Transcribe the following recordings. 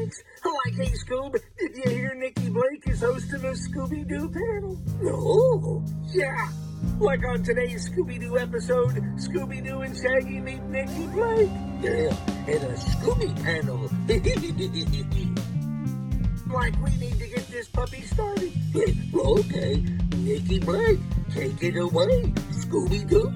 thanks. Like, hey, Scoob, did you hear Nikki Blake is hosting a Scooby-Doo panel? No. Yeah. Like on today's Scooby-Doo episode, Scooby-Doo and Shaggy meet Nikki Blake. Yeah, and a Scooby panel. Like, we need to get this puppy started. Okay, Nikki Blake, take it away, Scooby-Doo.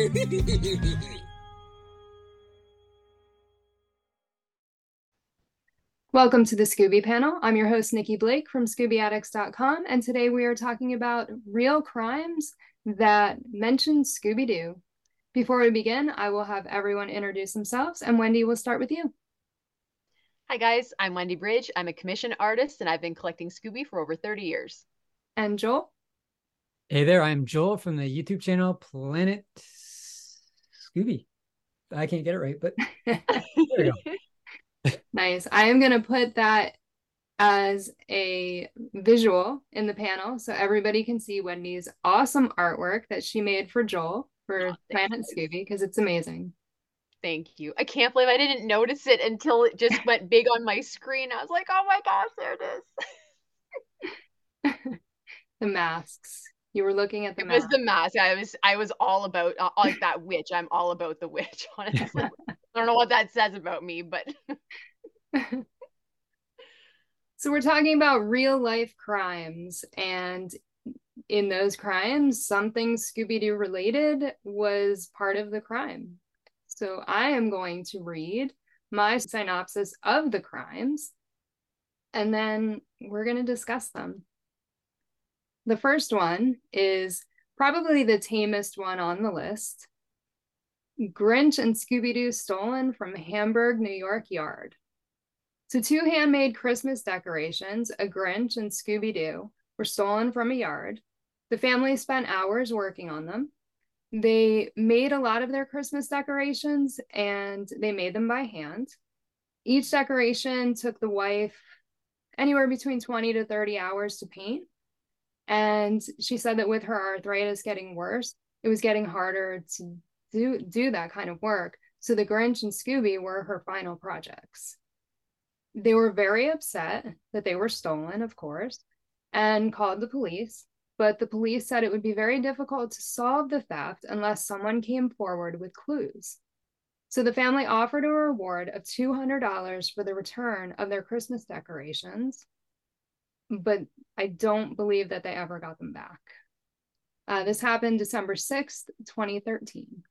Welcome to the Scooby Panel. I'm your host, Nikki Blake from ScoobyAddicts.com, and today we are talking about real crimes that mention Scooby-Doo. Before we begin, I will have everyone introduce themselves, and Wendy, will start with you. Hi guys, I'm Wendy Bridge. I'm a commission artist, and I've been collecting Scooby for over 30 years. And Joel? Hey there, I'm Joel from the YouTube channel Planet Scooby. I can't get it right, but there we go. Nice. I am going to put that as a visual in the panel so everybody can see Wendy's awesome artwork that she made for Joel for Planet Scooby, because it's amazing. Thank you. I can't believe I didn't notice it until it just went big on my screen. I was like, oh my gosh, there it is. The masks. You were looking at the mask. It was the mask. I was all about like that witch. I'm all about the witch, honestly. I don't know what that says about me, but So we're talking about real life crimes, and in those crimes, something Scooby-Doo related was part of the crime. So I am going to read my synopsis of the crimes, and then we're going to discuss them. The first one is probably the tamest one on the list. Grinch and Scooby-Doo stolen from Hamburg, New York yard. So two handmade Christmas decorations, a Grinch and Scooby-Doo, were stolen from a yard. The family spent hours working on them. They made a lot of their Christmas decorations, and they made them by hand. Each decoration took the wife anywhere between 20 to 30 hours to paint. And she said that with her arthritis getting worse, it was getting harder to do that kind of work. So the Grinch and Scooby were her final projects. They were very upset that they were stolen, of course, and called the police. But the police said it would be very difficult to solve the theft unless someone came forward with clues. So the family offered a reward of $200 for the return of their Christmas decorations, but I don't believe that they ever got them back. This happened December 6th, 2013.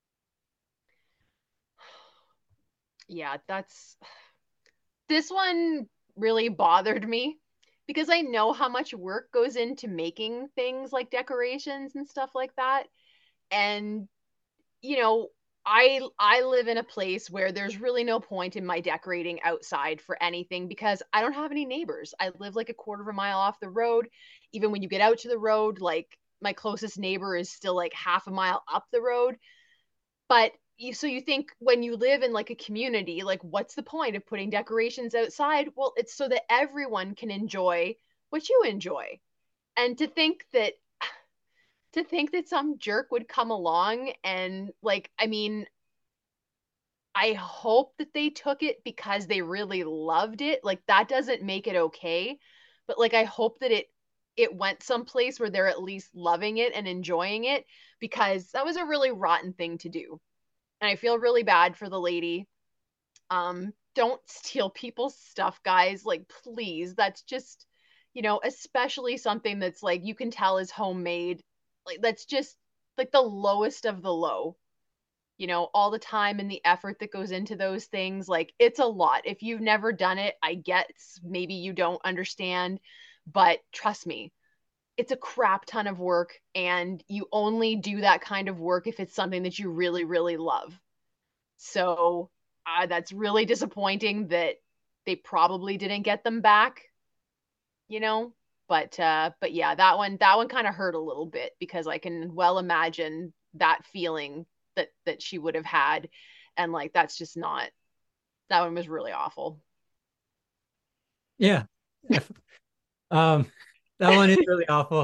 Yeah, this one really bothered me because I know how much work goes into making things like decorations and stuff like that. And, you know, I live in a place where there's really no point in my decorating outside for anything because I don't have any neighbors. I live like a quarter of a mile off the road. Even when you get out to the road, like my closest neighbor is still like half a mile up the road. But so you think when you live in like a community, like what's the point of putting decorations outside? Well, it's so that everyone can enjoy what you enjoy. And to think that some jerk would come along and like, I mean, I hope that they took it because they really loved it. Like that doesn't make it okay, but like I hope that it went someplace where they're at least loving it and enjoying it because that was a really rotten thing to do. And I feel really bad for the lady. Don't steal people's stuff, guys. Like please, that's just, especially something that's like you can tell is homemade. Like that's just like the lowest of the low. All the time and the effort that goes into those things, like it's a lot. If you've never done it, I get maybe you don't understand, but trust me, it's a crap ton of work, and you only do that kind of work if it's something that you really, really love. So that's really disappointing that they probably didn't get them back, you know. But yeah, that one kind of hurt a little bit because I can well imagine that feeling that she would have had, and like that's just not. That one was really awful. Yeah. That one is really awful.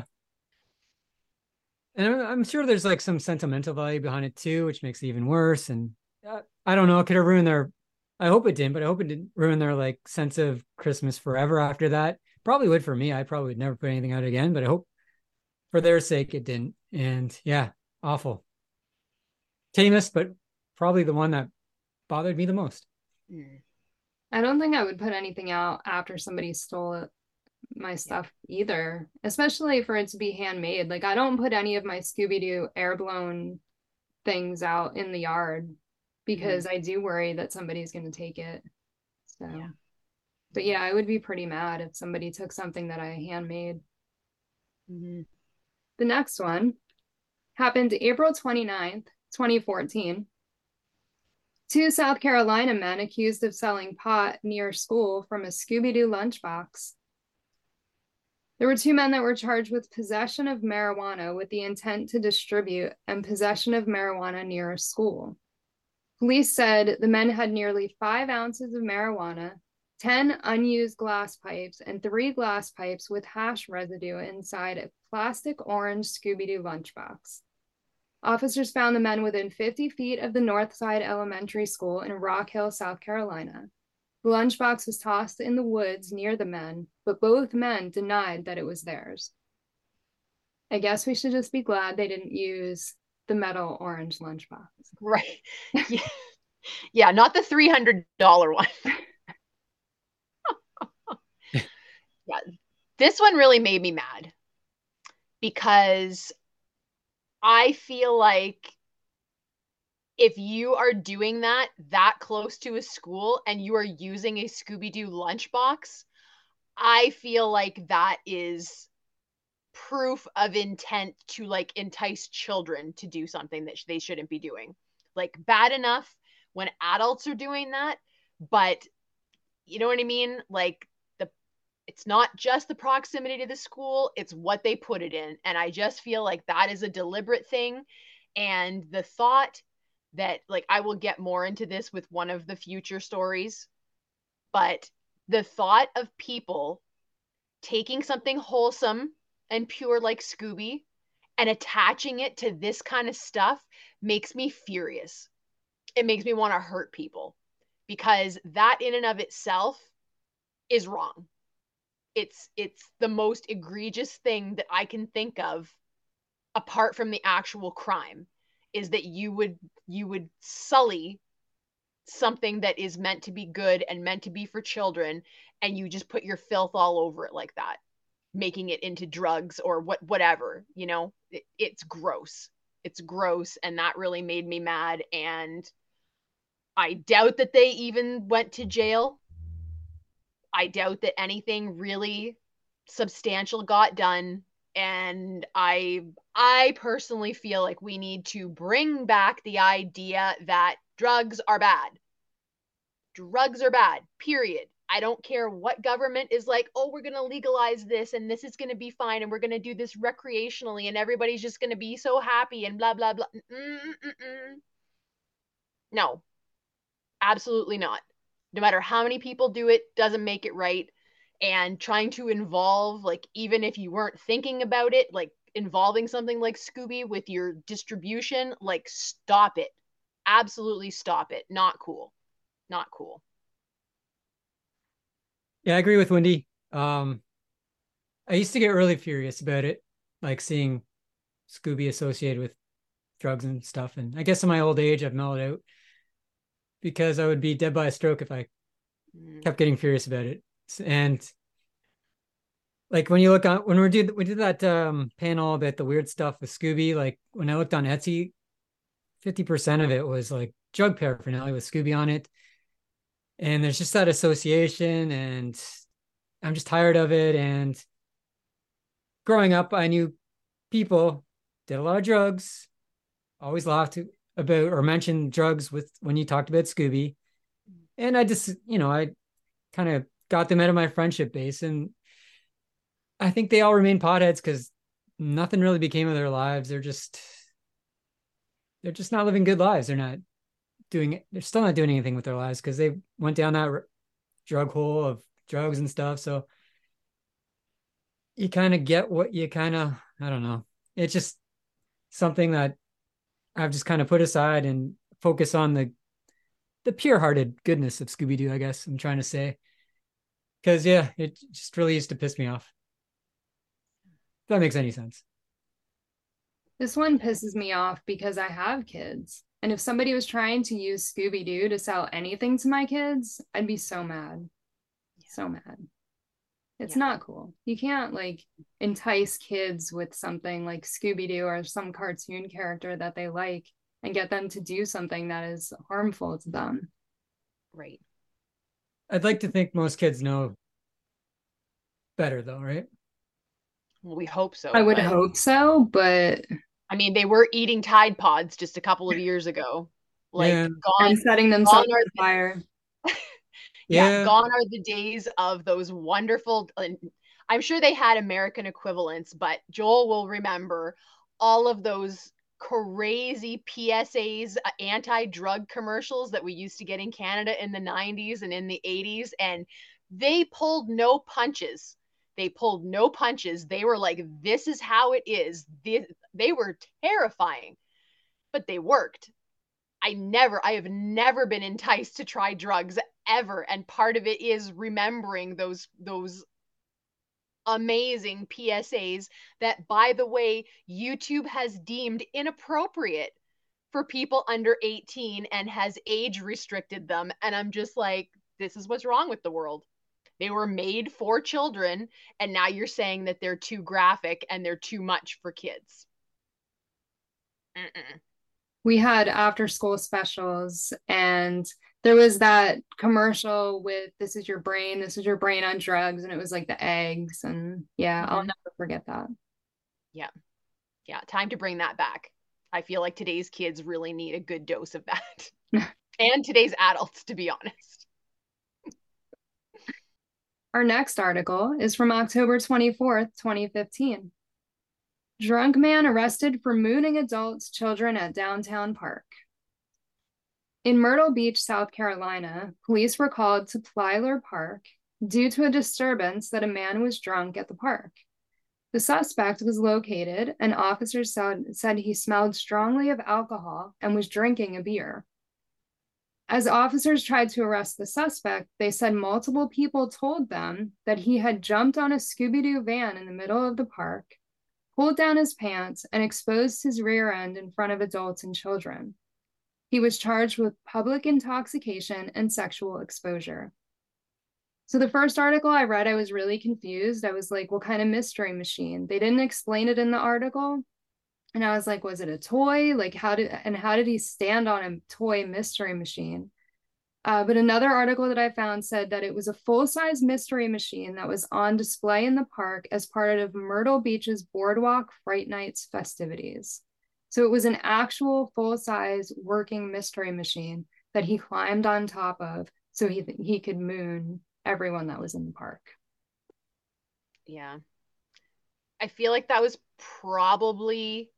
And I'm sure there's like some sentimental value behind it too, which makes it even worse. And I don't know, it could have ruined I hope it didn't, but I hope it didn't ruin their like sense of Christmas forever after that. Probably would for me. I probably would never put anything out again, but I hope for their sake it didn't. And yeah, awful. Tamest, but probably the one that bothered me the most. Mm. I don't think I would put anything out after somebody stole my stuff either, especially for it to be handmade. Like I don't put any of my Scooby-Doo air blown things out in the yard because I do worry that somebody's going to take it. So, but yeah, I would be pretty mad if somebody took something that I handmade. Mm-hmm. The next one happened April 29th, 2014. Two South Carolina men accused of selling pot near school from a Scooby-Doo lunchbox. There were two men that were charged with possession of marijuana with the intent to distribute and possession of marijuana near a school. Police said the men had nearly 5 ounces of marijuana, 10 unused glass pipes, and 3 glass pipes with hash residue inside a plastic orange Scooby-Doo lunchbox. Officers found the men within 50 feet of the Northside Elementary School in Rock Hill, South Carolina. The lunchbox was tossed in the woods near the men, but both men denied that it was theirs. I guess we should just be glad they didn't use the metal orange lunchbox. Right. Yeah, yeah, not the $300 one. Yeah, this one really made me mad because I feel like if you are doing that close to a school and you are using a Scooby-Doo lunchbox, I feel like that is proof of intent to like entice children to do something that they shouldn't be doing. Like bad enough when adults are doing that, but you know what I mean? Like it's not just the proximity to the school, it's what they put it in. And I just feel like that is a deliberate thing. And the thought that, like, I will get more into this with one of the future stories, but the thought of people taking something wholesome and pure like Scooby and attaching it to this kind of stuff makes me furious. It makes me want to hurt people because that in and of itself is wrong. It's the most egregious thing that I can think of apart from the actual crime is that you would sully something that is meant to be good and meant to be for children and you just put your filth all over it like that, making it into drugs or whatever, you know. It's gross. It's gross, and that really made me mad, and I doubt that they even went to jail. I doubt that anything really substantial got done. And I personally feel like we need to bring back the idea that drugs are bad. Drugs are bad, period. I don't care what government is like, oh, we're going to legalize this and this is going to be fine and we're going to do this recreationally and everybody's just going to be so happy and blah, blah, blah. No, absolutely not. No matter how many people do it, doesn't make it right. And trying to involve, like, even if you weren't thinking about it, like involving something like Scooby with your distribution, like, stop it. Absolutely stop it. Not cool. Not cool. Yeah, I agree with Wendy. I used to get really furious about it, like seeing Scooby associated with drugs and stuff. And I guess in my old age, I've mellowed out because I would be dead by a stroke if I kept getting furious about it. And like when you look on, when we did that panel about the weird stuff with Scooby, like when I looked on Etsy, 50% of it was like drug paraphernalia with Scooby on it. And there's just that association, and I'm just tired of it. And growing up, I knew people did a lot of drugs, always laughed about or mentioned drugs with when you talked about Scooby. And I just, I kind of got them out of my friendship base. And I think they all remain potheads because nothing really became of their lives. They're just not living good lives. They're still not doing anything with their lives because they went down that drug hole of drugs and stuff. So you kind of get what you I don't know. It's just something that I've just kind of put aside and focus on the the pure-hearted goodness of Scooby-Doo, I guess I'm trying to say. Because yeah, it just really used to piss me off. If that makes any sense. This one pisses me off because I have kids. And if somebody was trying to use Scooby Doo to sell anything to my kids, I'd be so mad. So mad. It's not cool. You can't like entice kids with something like Scooby Doo or some cartoon character that they like and get them to do something that is harmful to them. Right. I'd like to think most kids know better, though, right? Well, we hope so. I would hope so, but I mean, they were eating Tide Pods just a couple of years ago. Like, Yeah. gone, and setting themselves gone are on fire. yeah, gone are the days of those wonderful. I'm sure they had American equivalents, but Joel will remember all of those crazy PSAs, anti-drug commercials that we used to get in Canada in the 90s and in the 80s, and they pulled no punches. They pulled no punches. They were like, this is how it is. They were terrifying, but they worked. I have never been enticed to try drugs ever. And part of it is remembering those amazing PSAs that, by the way, YouTube has deemed inappropriate for people under 18 and has age restricted them. And I'm just like, this is what's wrong with the world. They were made for children, and now you're saying that they're too graphic and they're too much for kids. We had after school specials, and there was that commercial with this is your brain on drugs, and it was like the eggs, and I'll never forget that. Yeah, time to bring that back. I feel like today's kids really need a good dose of that. And today's adults, to be honest. Our next article is from October 24th, 2015. Drunk man arrested for mooning adults' children at downtown park. In Myrtle Beach, South Carolina, police were called to Plyler Park due to a disturbance that a man was drunk at the park. The suspect was located, and officers said he smelled strongly of alcohol and was drinking a beer. As officers tried to arrest the suspect, they said multiple people told them that he had jumped on a Scooby-Doo van in the middle of the park, pulled down his pants, and exposed his rear end in front of adults and children. He was charged with public intoxication and sexual exposure. So the first article I read, I was really confused. I was like, what kind of mystery machine? They didn't explain it in the article. And I was like, was it a toy? Like, how did he stand on a toy mystery machine? But another article that I found said that it was a full-size mystery machine that was on display in the park as part of Myrtle Beach's Boardwalk Fright Nights festivities. So it was an actual full-size working mystery machine that he climbed on top of so he could moon everyone that was in the park. Yeah. I feel like that was probably,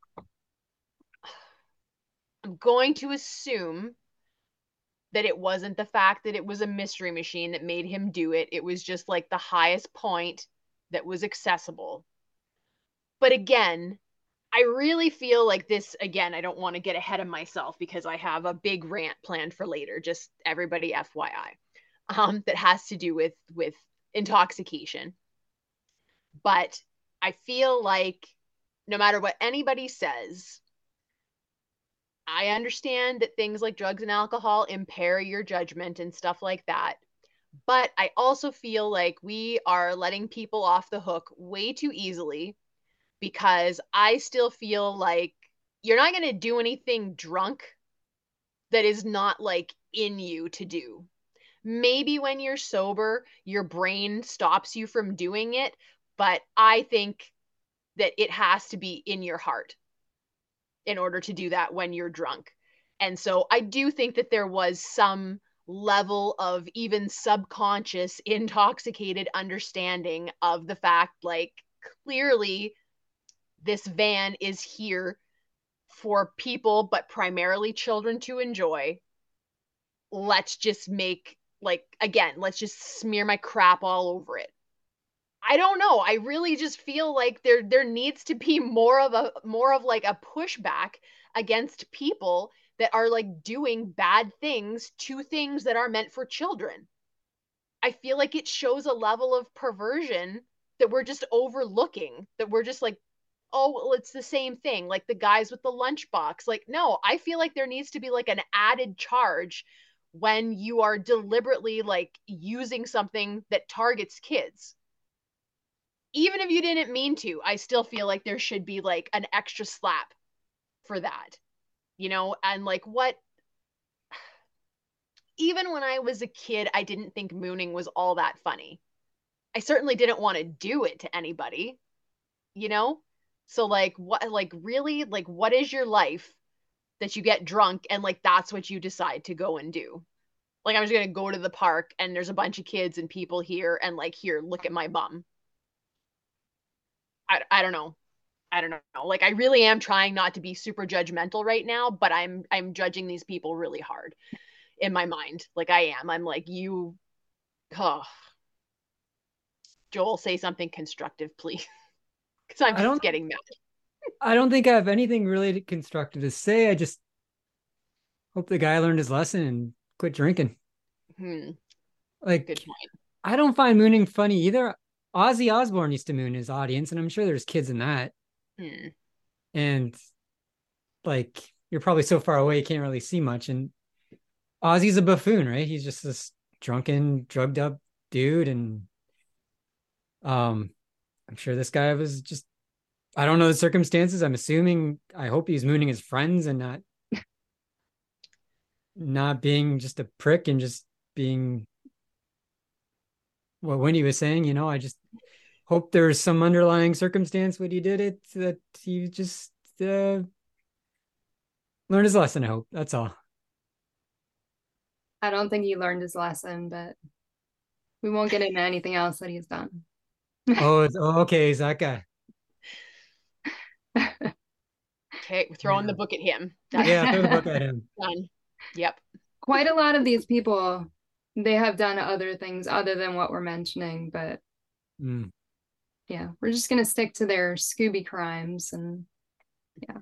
I'm going to assume that it wasn't the fact that it was a mystery machine that made him do it. It was just like the highest point that was accessible. But again, I really feel like this, again, I don't want to get ahead of myself because I have a big rant planned for later, just everybody FYI, that has to do with intoxication. But I feel like no matter what anybody says, I understand that things like drugs and alcohol impair your judgment and stuff like that. But I also feel like we are letting people off the hook way too easily, because I still feel like you're not going to do anything drunk that is not like in you to do. Maybe when you're sober, your brain stops you from doing it, but I think that it has to be in your heart in order to do that when you're drunk. And so I do think that there was some level of even subconscious intoxicated understanding of the fact, like, clearly this van is here for people, but primarily children to enjoy. Let's just make, like, again, let's just smear my crap all over it. I don't know. I really just feel like there needs to be more of like a pushback against people that are like doing bad things to things that are meant for children. I feel like it shows a level of perversion that we're just overlooking, that we're just like, oh, well, it's the same thing. Like the guys with the lunchbox. Like, no, I feel like there needs to be like an added charge when you are deliberately like using something that targets kids. Even if you didn't mean to, I still feel like there should be like an extra slap for that, you know? And like, what, even when I was a kid, I didn't think mooning was all that funny. I certainly didn't want to do it to anybody, you know? So like what, like really, like what is your life that you get drunk and like that's what you decide to go and do? Like I'm just gonna go to the park and there's a bunch of kids and people here and like here, look at my bum. I don't know. I don't know. Like I really am trying not to be super judgmental right now, but I'm judging these people really hard in my mind. Like I am. I'm like, you oh, Joel, say something constructive, please. Because I'm I just don't getting mad. I don't think I have anything really constructive to say. I just hope the guy learned his lesson and quit drinking. Hmm, good Like, point. I don't find mooning funny either. Ozzy Osbourne used to moon his audience, and I'm sure there's kids in that. Hmm. And like, you're probably so far away, you can't really see much. And Ozzy's a buffoon, right? He's just this drunken, drugged up dude. And um, I'm sure this guy was just, I don't know the circumstances. I'm assuming, I hope he's mooning his friends and not being just a prick and just being what Wendy was saying. I just hope there's some underlying circumstance when he did it that he just learned his lesson. I hope that's all. I don't think he learned his lesson, but we won't get into anything else that he's done. Okay. Is that guy? Okay, we're throwing the book at him. Yeah, throw the book at him. Done. Yep. Quite a lot of these people, they have done other things other than what we're mentioning, but Mm. yeah, we're just gonna stick to their Scooby crimes. And yeah.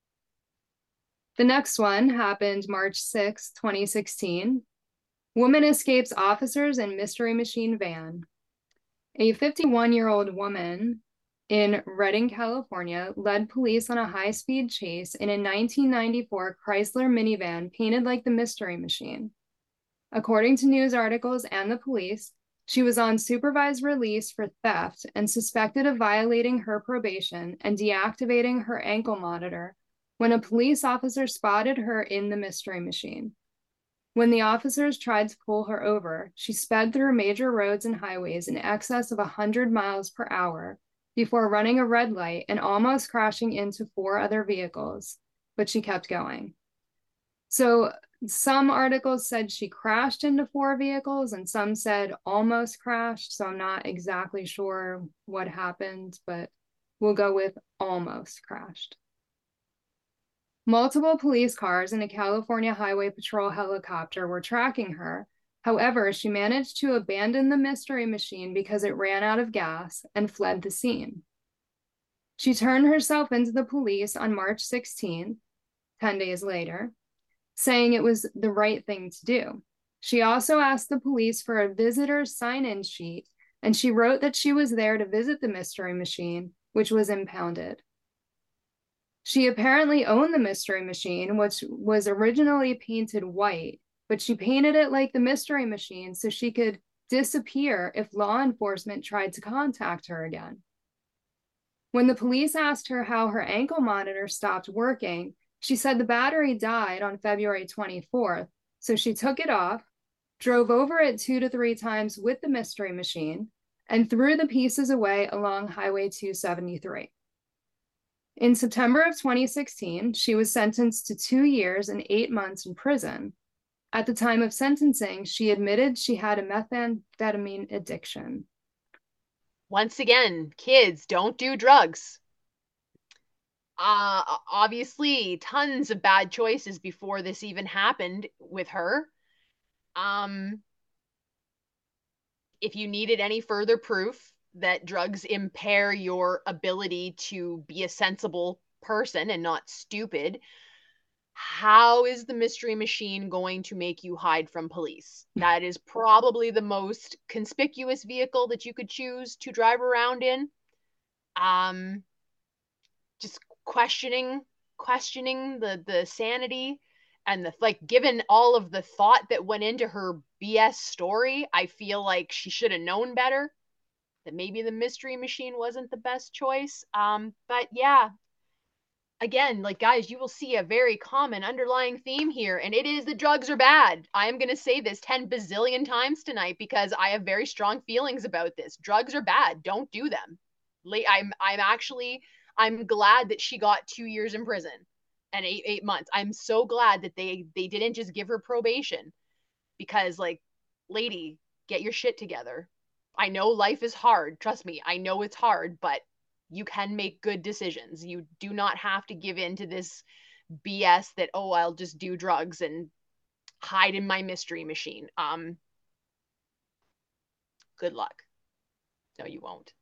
The next one happened March 6, 2016. Woman escapes officers in mystery machine van. A 51-year-old woman in Redding, California, led police on a high-speed chase in a 1994 Chrysler minivan painted like the Mystery Machine. According to news articles and the police, she was on supervised release for theft and suspected of violating her probation and deactivating her ankle monitor when a police officer spotted her in the Mystery Machine. When the officers tried to pull her over, she sped through major roads and highways in excess of 100 miles per hour before running a red light and almost crashing into 4 other vehicles, but she kept going. So some articles said she crashed into 4 vehicles and some said almost crashed. So I'm not exactly sure what happened, but we'll go with almost crashed. Multiple police cars and a California Highway Patrol helicopter were tracking her. However, she managed to abandon the Mystery Machine because it ran out of gas and fled the scene. She turned herself into the police on March 16, 10 days later, saying it was the right thing to do. She also asked the police for a visitor sign-in sheet, and she wrote that she was there to visit the Mystery Machine, which was impounded. She apparently owned the Mystery Machine, which was originally painted white, but she painted it like the Mystery Machine so she could disappear if law enforcement tried to contact her again. When the police asked her how her ankle monitor stopped working, she said the battery died on February 24th, so she took it off, drove over it 2 to 3 times with the Mystery Machine, and threw the pieces away along Highway 273. In September of 2016, she was sentenced to 2 years and 8 months in prison. At the time of sentencing, she admitted she had a methamphetamine addiction. Once again, kids, don't do drugs. Obviously, tons of bad choices before this even happened with her. If you needed any further proof that drugs impair your ability to be a sensible person and not stupid, how is the mystery machine going to make you hide from police? That is probably the most conspicuous vehicle that you could choose to drive around in. Just questioning the sanity and the, like, given all of the thought that went into her BS story, I feel like she should have known better, that maybe the mystery machine wasn't the best choice. But yeah, again, like, guys, you will see a very common underlying theme here, and it is the drugs are bad. I am going to say this 10 bazillion times tonight because I have very strong feelings about this. Drugs are bad. Don't do them. I'm glad that she got 2 years in prison and eight months. I'm so glad that they didn't just give her probation, because, like, lady, get your shit together. I know life is hard. Trust me, I know it's hard, but you can make good decisions. You do not have to give in to this BS that, oh, I'll just do drugs and hide in my mystery machine. Good luck. No, you won't.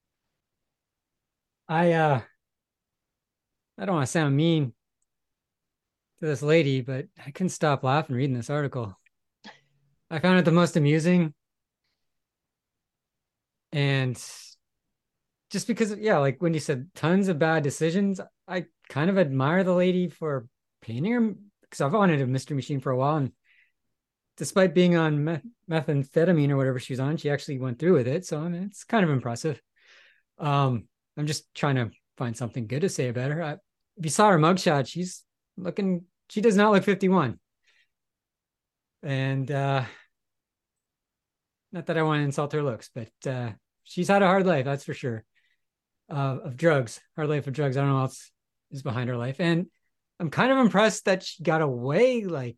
I don't want to sound mean to this lady, but I couldn't stop laughing reading this article. I found it the most amusing. And just because, yeah, like when you said tons of bad decisions, I kind of admire the lady for painting her, because I've wanted a mystery machine for a while. And despite being on methamphetamine or whatever she was on, she actually went through with it. So, I mean, it's kind of impressive. I'm just trying to find something good to say about her. If you saw her mugshot, she does not look 51. And not that I want to insult her looks, but she's had a hard life, that's for sure. Of drugs, hard life of drugs. I don't know what else is behind her life. And I'm kind of impressed that she got away. Like,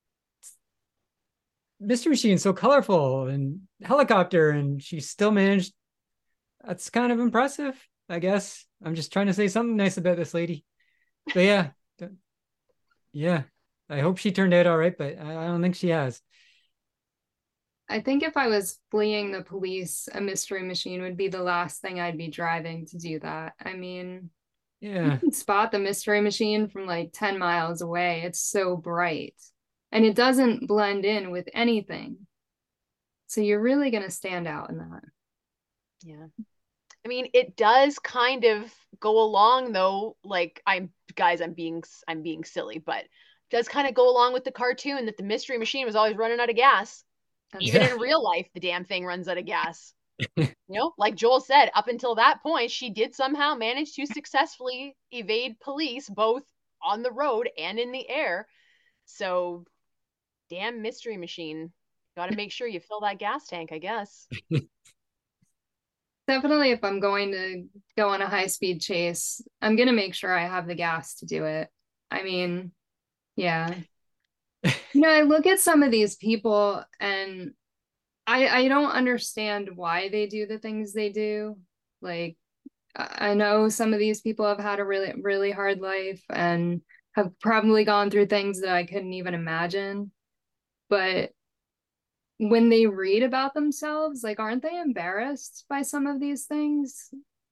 mystery machine, so colorful, and helicopter, and she still managed. That's kind of impressive, I guess. I'm just trying to say something nice about this lady. But yeah, I hope she turned out all right, but I don't think she has. I think if I was fleeing the police, a mystery machine would be the last thing I'd be driving to do that. I mean, you Yeah, can spot the mystery machine from like 10 miles away. It's so bright and it doesn't blend in with anything. So you're really going to stand out in that. Yeah. I mean, it does kind of go along though, like, I'm being silly, but it does kind of go along with the cartoon that the mystery machine was always running out of gas. Even yeah. in real life, the damn thing runs out of gas. Like Joel said, up until that point, she did somehow manage to successfully evade police both on the road and in the air. So, damn mystery machine. Got to make sure you fill that gas tank, I guess. Definitely, if I'm going to go on a high-speed chase, I'm going to make sure I have the gas to do it. I mean, yeah. I look at some of these people and I don't understand why they do the things they do. Like, I know some of these people have had a really, really hard life and have probably gone through things that I couldn't even imagine. But when they read about themselves, like, aren't they embarrassed by some of these things?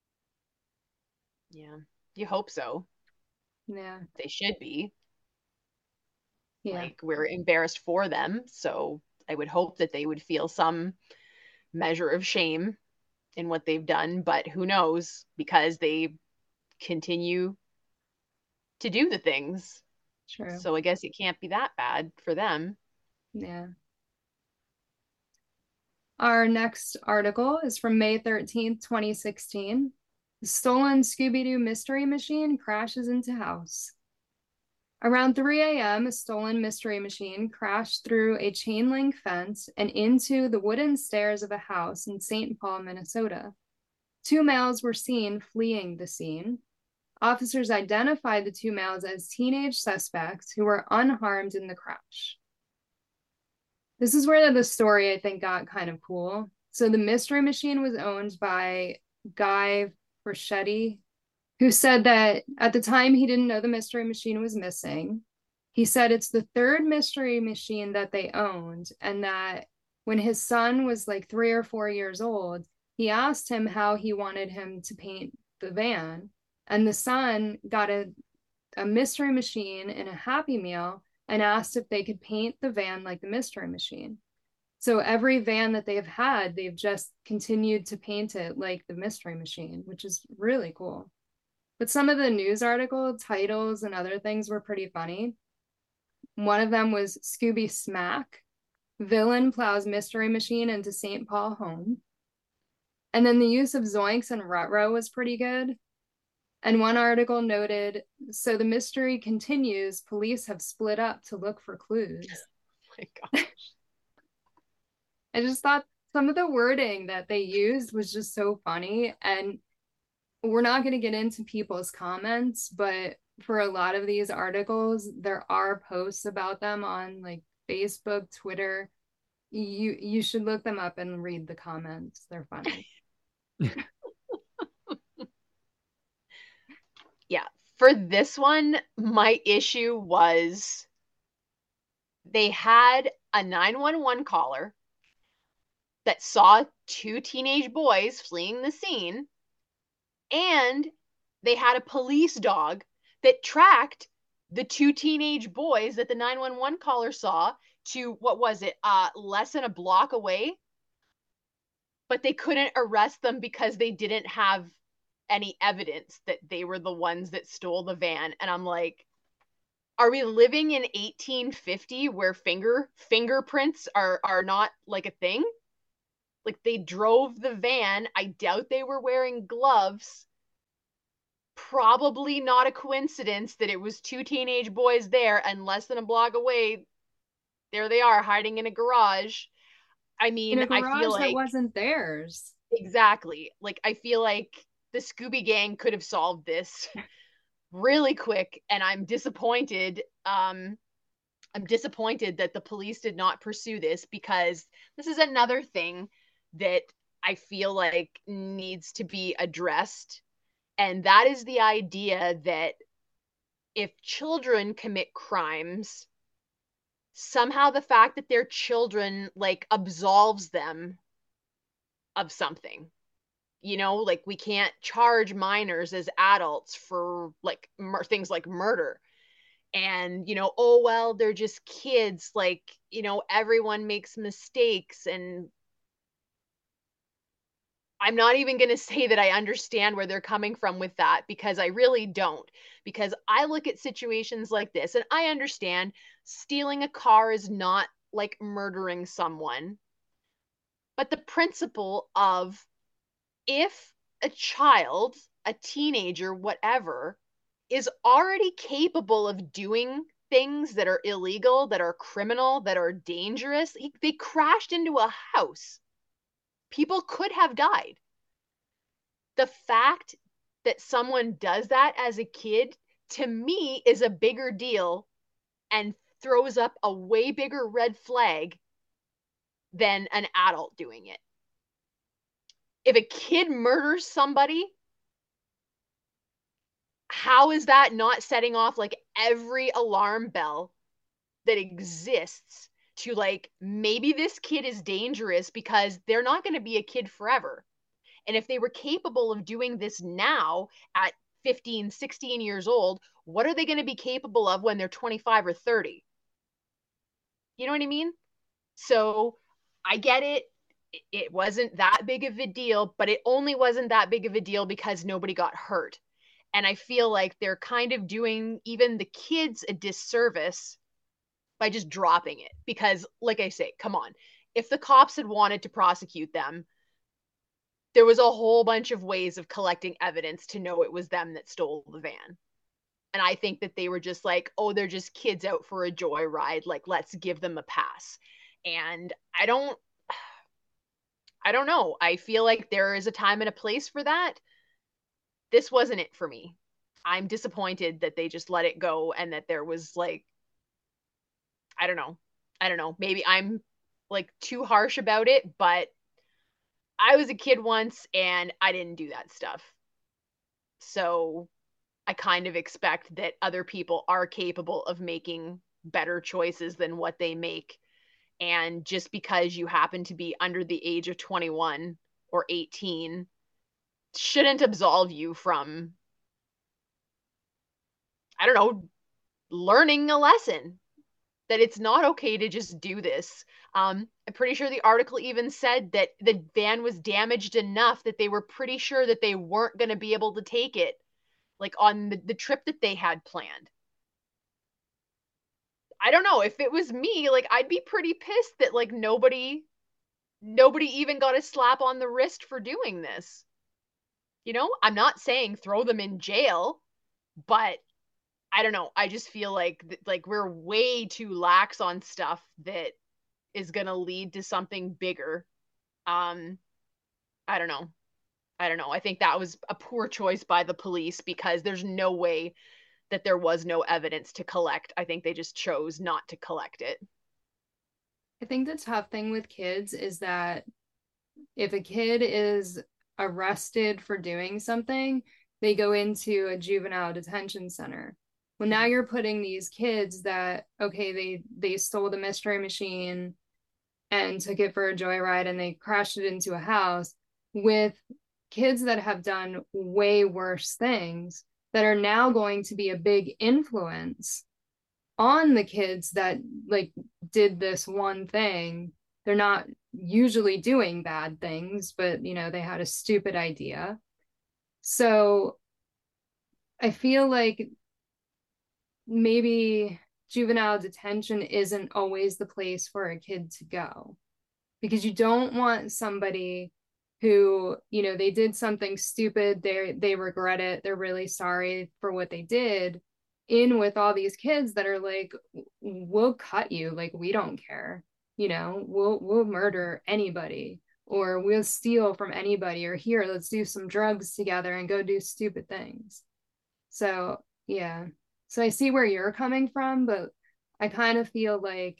Yeah, you hope so. Yeah. They should be. Yeah. Like, we're embarrassed for them. So, I would hope that they would feel some measure of shame in what they've done. But who knows? Because they continue to do the things. True. So I guess it can't be that bad for them. Yeah. Our next article is from May 13th, 2016. The stolen Scooby-Doo mystery machine crashes into house. Around 3 a.m., a stolen mystery machine crashed through a chain link fence and into the wooden stairs of a house in St. Paul, Minnesota. 2 males were seen fleeing the scene. Officers identified the 2 males as teenage suspects who were unharmed in the crash. This is where the story, I think, got kind of cool. So the mystery machine was owned by Guy Frschetti, who said that at the time he didn't know the mystery machine was missing. He said it's the third mystery machine that they owned, and that when his son was like 3 or 4 years old, he asked him how he wanted him to paint the van. And the son got a mystery machine in a Happy Meal and asked if they could paint the van like the mystery machine. So every van that they've had, they've just continued to paint it like the mystery machine, which is really cool. But some of the news article titles and other things were pretty funny. One of them was Scooby Smack, villain plows mystery machine into St. Paul home. And then the use of Zoinks and Rutrow was pretty good. And one article noted, so the mystery continues, police have split up to look for clues. Oh my gosh. I just thought some of the wording that they used was just so funny. And we're not going to get into people's comments, but for a lot of these articles, there are posts about them on like Facebook, Twitter. You should look them up and read the comments. They're funny. Yeah, for this one, my issue was they had a 911 caller that saw two teenage boys fleeing the scene, and they had a police dog that tracked the two teenage boys that the 911 caller saw to, what was it, less than a block away, but they couldn't arrest them because they didn't have any evidence that they were the ones that stole the van. And I'm like, are we living in 1850 where fingerprints are not like a thing? Like, they drove the van. I doubt they were wearing gloves. Probably not a coincidence that it was two teenage boys there, and less than a block away, there they are hiding in a garage. I mean, in a garage I feel like that wasn't theirs. Exactly. Like, I feel like the Scooby Gang could have solved this really quick, and I'm disappointed. I'm disappointed that the police did not pursue this, because this is another thing that I feel like needs to be addressed. And that is the idea that if children commit crimes, somehow the fact that they're children like absolves them of something. You know, like, we can't charge minors as adults for like things like murder. And, you know, oh, well, they're just kids. Like, you know, everyone makes mistakes. And I'm not even going to say that I understand where they're coming from with that, because I really don't. Because I look at situations like this and I understand stealing a car is not like murdering someone. But the principle of, if a child, a teenager, whatever, is already capable of doing things that are illegal, that are criminal, that are dangerous, they crashed into a house. People could have died. The fact that someone does that as a kid, to me, is a bigger deal and throws up a way bigger red flag than an adult doing it. If a kid murders somebody, how is that not setting off like every alarm bell that exists to, like, maybe this kid is dangerous, because they're not going to be a kid forever. And if they were capable of doing this now at 15, 16 years old, what are they going to be capable of when they're 25 or 30? You know what I mean? So I get it. It wasn't that big of a deal, but it only wasn't that big of a deal because nobody got hurt. And I feel like they're kind of doing even the kids a disservice by just dropping it. Because, like I say, come on, if the cops had wanted to prosecute them, there was a whole bunch of ways of collecting evidence to know it was them that stole the van. And I think that they were just like, oh, they're just kids out for a joyride. Like, let's give them a pass. And I don't know. I feel like there is a time and a place for that. This wasn't it for me. I'm disappointed that they just let it go, and that there was like, I don't know. Maybe I'm like too harsh about it, but I was a kid once and I didn't do that stuff. So I kind of expect that other people are capable of making better choices than what they make. And just because you happen to be under the age of 21 or 18 shouldn't absolve you from, I don't know, learning a lesson that it's not okay to just do this. I'm pretty sure the article even said that the van was damaged enough that they were pretty sure that they weren't going to be able to take it, like on the trip that they had planned. I don't know, if it was me, like I'd be pretty pissed that like nobody even got a slap on the wrist for doing this. You know, I'm not saying throw them in jail, but I don't know. I just feel like we're way too lax on stuff that is going to lead to something bigger. I don't know. I don't know. I think that was a poor choice by the police because there's no way that there was no evidence to collect. I think they just chose not to collect it. I think the tough thing with kids is that if a kid is arrested for doing something, they go into a juvenile detention center. Well, now you're putting these kids that, okay, they stole the mystery machine and took it for a joyride and they crashed it into a house with kids that have done way worse things that are now going to be a big influence on the kids that like did this one thing. They're not usually doing bad things, but you know, they had a stupid idea. So I feel like maybe juvenile detention isn't always the place for a kid to go, because you don't want somebody who, you know, they did something stupid, they regret it, they're really sorry for what they did, in with all these kids that are like, we'll cut you, like we don't care, you know, we'll murder anybody, or we'll steal from anybody, or here, let's do some drugs together and go do stupid things. So yeah, so I see where you're coming from, but I kind of feel like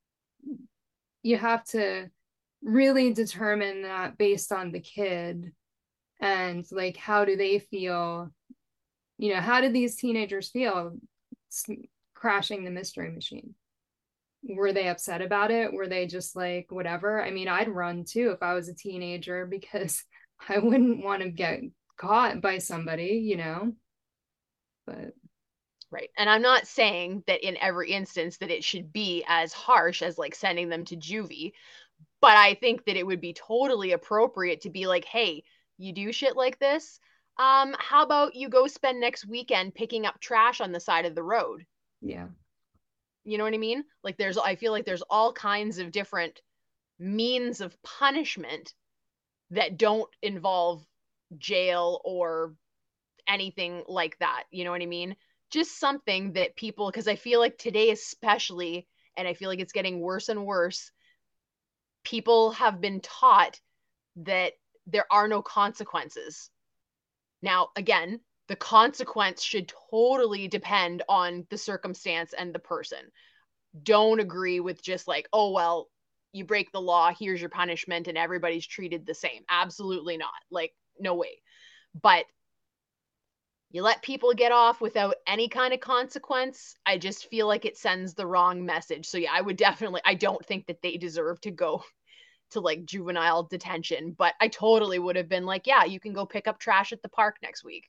you have to really determine that based on the kid and like how do they feel, you know, how did these teenagers feel crashing the mystery machine? Were they upset about it? Were they just like whatever? I mean, I'd run too if I was a teenager because I wouldn't want to get caught by somebody, you know. But right. And I'm not saying that in every instance that it should be as harsh as like sending them to juvie, but I think that it would be totally appropriate to be like, hey, you do shit like this. How about you go spend next weekend picking up trash on the side of the road? yeah. You know what I mean? Like I feel like there's all kinds of different means of punishment that don't involve jail or anything like that. You know what I mean? Just something that people, because I feel like today, especially, and I feel like it's getting worse and worse, people have been taught that there are no consequences. Now, again, the consequence should totally depend on the circumstance and the person. Don't agree with just like, oh, well, you break the law, here's your punishment, and everybody's treated the same. Absolutely not. Like, no way. But you let people get off without any kind of consequence, I just feel like it sends the wrong message. So yeah, I don't think that they deserve to go to like juvenile detention, but I totally would have been like, yeah, you can go pick up trash at the park next week.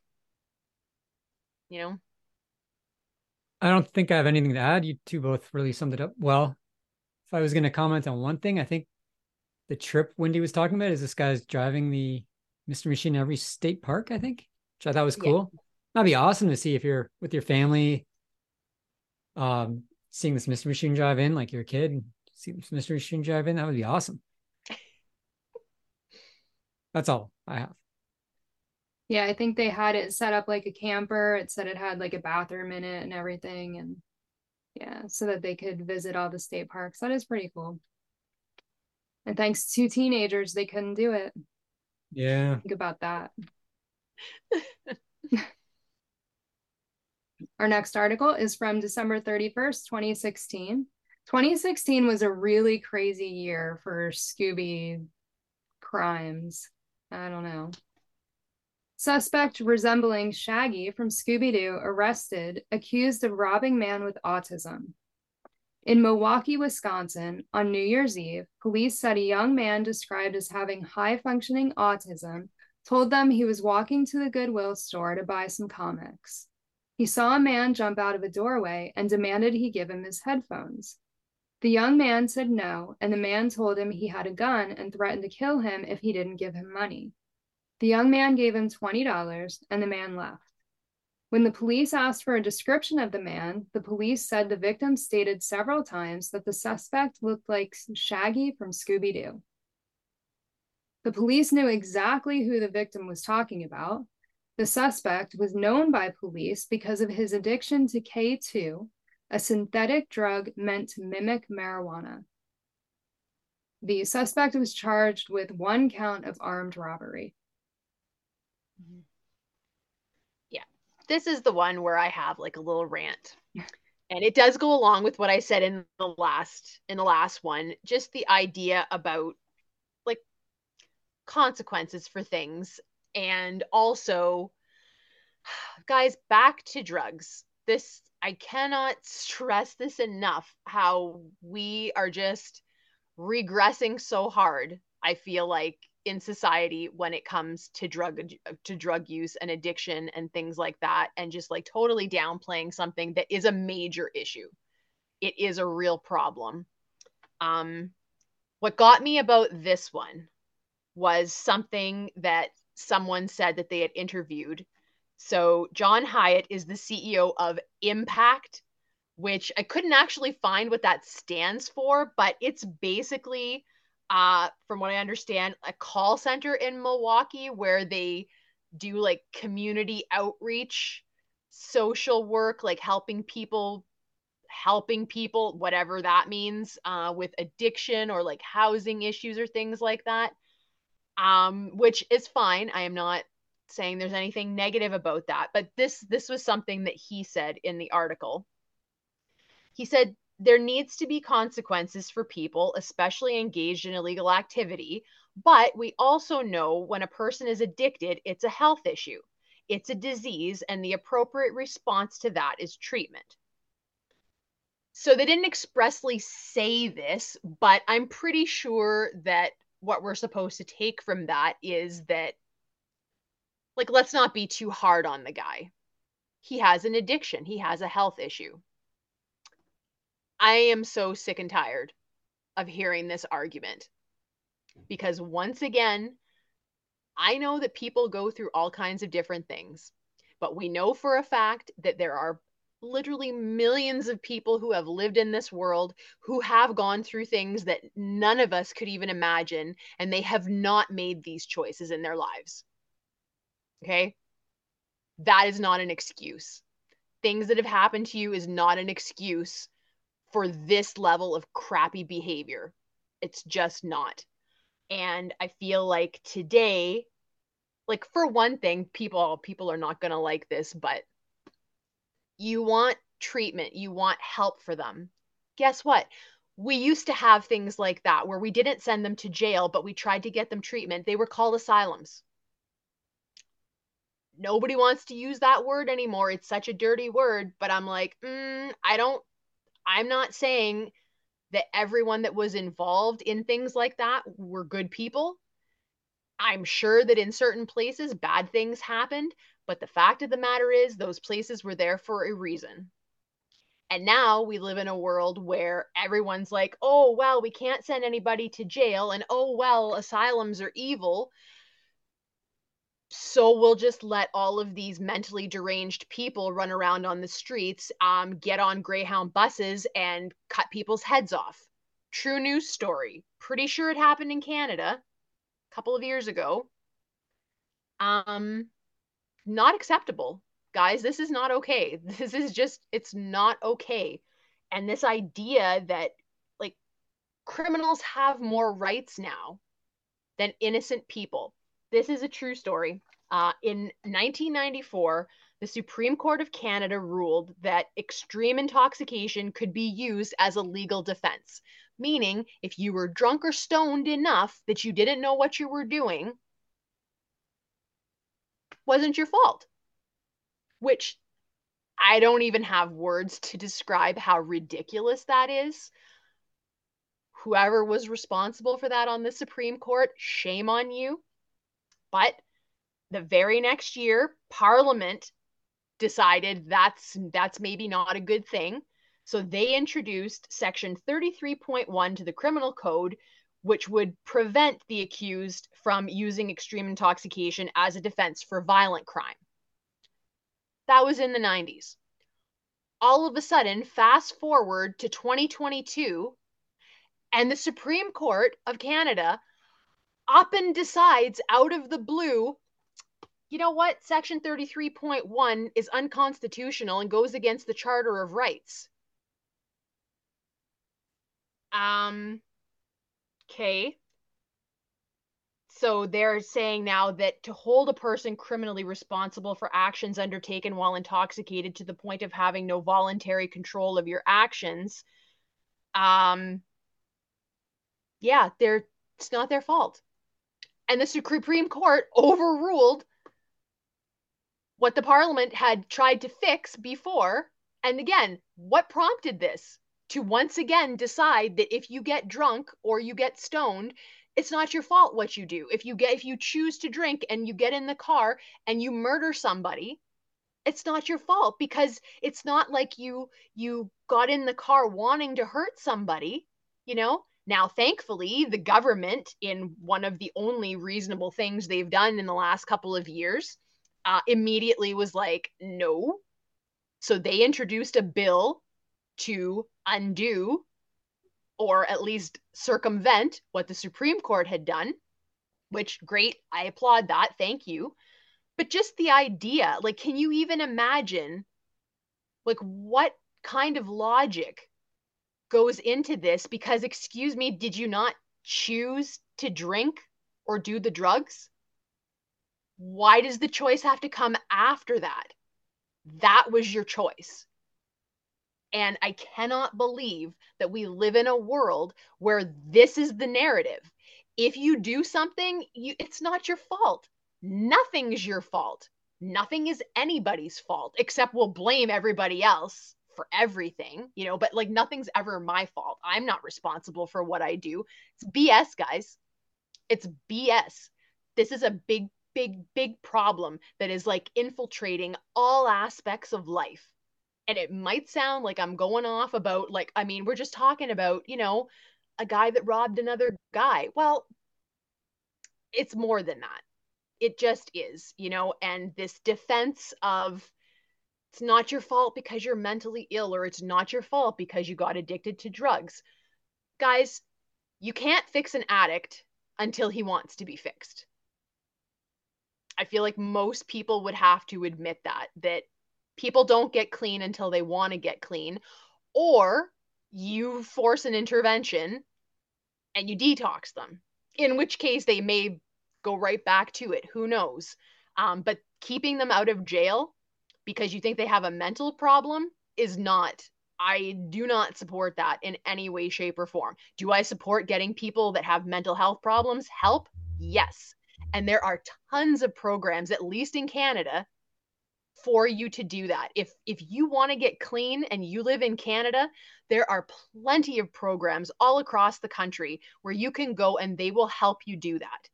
You know? I don't think I have anything to add. You two both really summed it up well. If I was going to comment on one thing, I think the trip Wendy was talking about is this guy's driving the Mystery Machine in every state park, I think, which I thought was cool. Yeah. That'd be awesome to see if you're with your family, seeing this Mystery Machine drive in, like you're a kid, and see this Mystery Machine drive in. That would be awesome. That's all I have. Yeah, I think they had it set up like a camper. It said it had like a bathroom in it and everything. And yeah, so that they could visit all the state parks. That is pretty cool. And thanks to teenagers, they couldn't do it. Yeah. Think about that. Our next article is from December 31st, 2016. 2016 was a really crazy year for Scooby crimes. I don't know. Suspect resembling Shaggy from Scooby-Doo arrested, accused of robbing man with autism. In Milwaukee, Wisconsin, on New Year's Eve, police said a young man described as having high-functioning autism told them he was walking to the Goodwill store to buy some comics. He saw a man jump out of a doorway and demanded he give him his headphones. The young man said no, and the man told him he had a gun and threatened to kill him if he didn't give him money. The young man gave him $20, and the man left. When the police asked for a description of the man, the police said the victim stated several times that the suspect looked like Shaggy from Scooby-Doo. The police knew exactly who the victim was talking about. The suspect was known by police because of his addiction to K2, a synthetic drug meant to mimic marijuana. The suspect was charged with 1 count of armed robbery. Yeah, this is the one where I have like a little rant. And it does go along with what I said in the last one, just the idea about like consequences for things. And also, guys, back to drugs. This, I cannot stress this enough, how we are just regressing so hard, I feel like, in society when it comes to drug use and addiction and things like that, and just like totally downplaying something that is a major issue. It is a real problem. What got me about this one was something that someone said that they had interviewed. So John Hyatt is the CEO of Impact, which I couldn't actually find what that stands for, but it's basically, from what I understand, a call center in Milwaukee where they do like community outreach, social work, like helping people, whatever that means, with addiction or like housing issues or things like that, which is fine. I am not saying there's anything negative about that, but this was something that he said in the article. He said, there needs to be consequences for people, especially engaged in illegal activity. But we also know when a person is addicted, it's a health issue. It's a disease, and the appropriate response to that is treatment. So they didn't expressly say this, but I'm pretty sure that what we're supposed to take from that is that, like, let's not be too hard on the guy. He has an addiction. He has a health issue. I am so sick and tired of hearing this argument, because once again, I know that people go through all kinds of different things, but we know for a fact that there are literally millions of people who have lived in this world who have gone through things that none of us could even imagine, and they have not made these choices in their lives. Okay? That is not an excuse. Things that have happened to you is not an excuse for this level of crappy behavior. It's just not. And I feel like today, like, for one thing, people are not going to like this, but you want treatment, you want help for them. Guess what? We used to have things like that where we didn't send them to jail, but we tried to get them treatment. They were called asylums. Nobody wants to use that word anymore. It's such a dirty word, but I'm like, I'm not saying that everyone that was involved in things like that were good people. I'm sure that in certain places, bad things happened, but the fact of the matter is those places were there for a reason. And now we live in a world where everyone's like, oh, well, we can't send anybody to jail, and oh, well, asylums are evil. So we'll just let all of these mentally deranged people run around on the streets, get on Greyhound buses and cut people's heads off. True news story. Pretty sure it happened in Canada a couple of years ago. Not acceptable. Guys, this is not okay. This is just, it's not okay. And this idea that, like, criminals have more rights now than innocent people. This is a true story. In 1994, the Supreme Court of Canada ruled that extreme intoxication could be used as a legal defense, meaning if you were drunk or stoned enough that you didn't know what you were doing, wasn't your fault. Which I don't even have words to describe how ridiculous that is. Whoever was responsible for that on the Supreme Court, shame on you. But the very next year, Parliament decided that's maybe not a good thing. So they introduced section 33.1 to the criminal code, which would prevent the accused from using extreme intoxication as a defense for violent crime. That was in the 90s. All of a sudden, fast forward to 2022, and the Supreme Court of Canada up and decides out of the blue, you know what? Section 33.1 is unconstitutional and goes against the Charter of Rights. Okay. So they're saying now that to hold a person criminally responsible for actions undertaken while intoxicated to the point of having no voluntary control of your actions, yeah, it's not their fault. And the Supreme Court overruled what the Parliament had tried to fix before. And again, what prompted this? To once again decide that if you get drunk or you get stoned, it's not your fault what you do. If you choose to drink and you get in the car and you murder somebody, it's not your fault, because it's not like you got in the car wanting to hurt somebody, you know? Now, thankfully, the government, in one of the only reasonable things they've done in the last couple of years, immediately was like, no. So they introduced a bill to undo or at least circumvent what the Supreme Court had done, which, great, I applaud that, thank you. But just the idea, like, can you even imagine, like, what kind of logic goes into this? Because, excuse me, did you not choose to drink or do the drugs? Why does the choice have to come after that? That was your choice. And I cannot believe that we live in a world where this is the narrative. If you do something, it's not your fault. Nothing's your fault. Nothing is anybody's fault, except we'll blame everybody else for everything, you know, but like nothing's ever my fault. I'm not responsible for what I do. It's BS, guys. It's BS. This is a big, big, big problem that is like infiltrating all aspects of life. And it might sound like I'm going off about, like, I mean, we're just talking about, you know, a guy that robbed another guy. Well, it's more than that. It just is, you know, and this defense of it's not your fault because you're mentally ill, or it's not your fault because you got addicted to drugs. Guys, you can't fix an addict until he wants to be fixed. I feel like most people would have to admit that people don't get clean until they want to get clean, or you force an intervention and you detox them, in which case they may go right back to it. Who knows? But keeping them out of jail because you think they have a mental problem is not, I do not support that in any way, shape, or form. Do I support getting people that have mental health problems help? Yes. And there are tons of programs, at least in Canada, for you to do that. If you want to get clean and you live in Canada, there are plenty of programs all across the country where you can go and they will help you do that.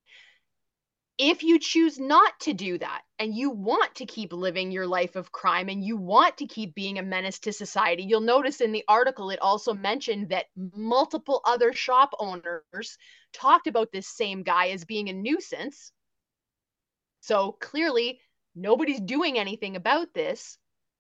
If you choose not to do that and you want to keep living your life of crime and you want to keep being a menace to society, you'll notice in the article it also mentioned that multiple other shop owners talked about this same guy as being a nuisance. So clearly nobody's doing anything about this.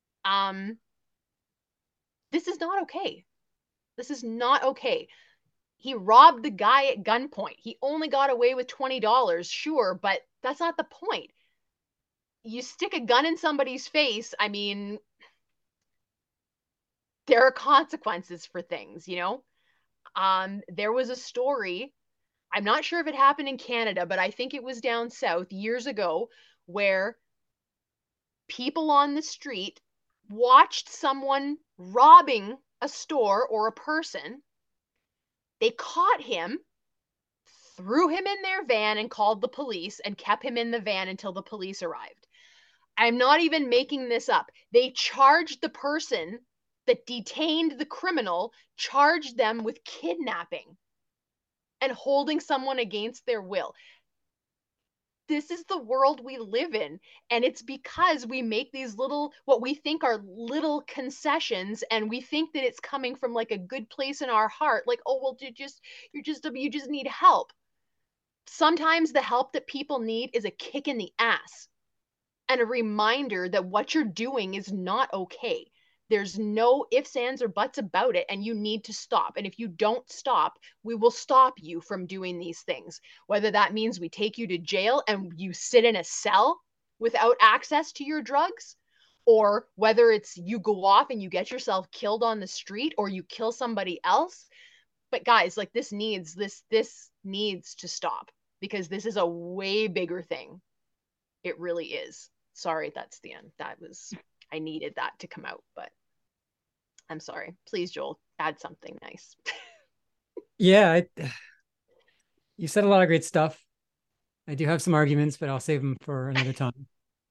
This is not okay. This is not okay. He robbed the guy at gunpoint. He only got away with $20, sure, but that's not the point. You stick a gun in somebody's face, I mean, there are consequences for things, you know? There was a story, I'm not sure if it happened in Canada, but I think it was down south years ago, where people on the street watched someone robbing a store or a person. They caught him, threw him in their van and called the police and kept him in the van until the police arrived. I'm not even making this up. They charged the person that detained the criminal, charged them with kidnapping and holding someone against their will. this is the world we live in. And it's because we make these little, what we think are little concessions, and we think that it's coming from like a good place in our heart. Like, oh, well, you just need help. Sometimes the help that people need is a kick in the ass and a reminder that what you're doing is not okay. There's no ifs, ands, or buts about it, and you need to stop. And if you don't stop, we will stop you from doing these things. Whether that means we take you to jail and you sit in a cell without access to your drugs, or whether it's you go off and you get yourself killed on the street or you kill somebody else. But guys, like this needs to stop, because this is a way bigger thing. It really is. Sorry, that's the end. I needed that to come out, but I'm sorry. Please, Joel, add something nice. Yeah, you said a lot of great stuff. I do have some arguments, but I'll save them for another time.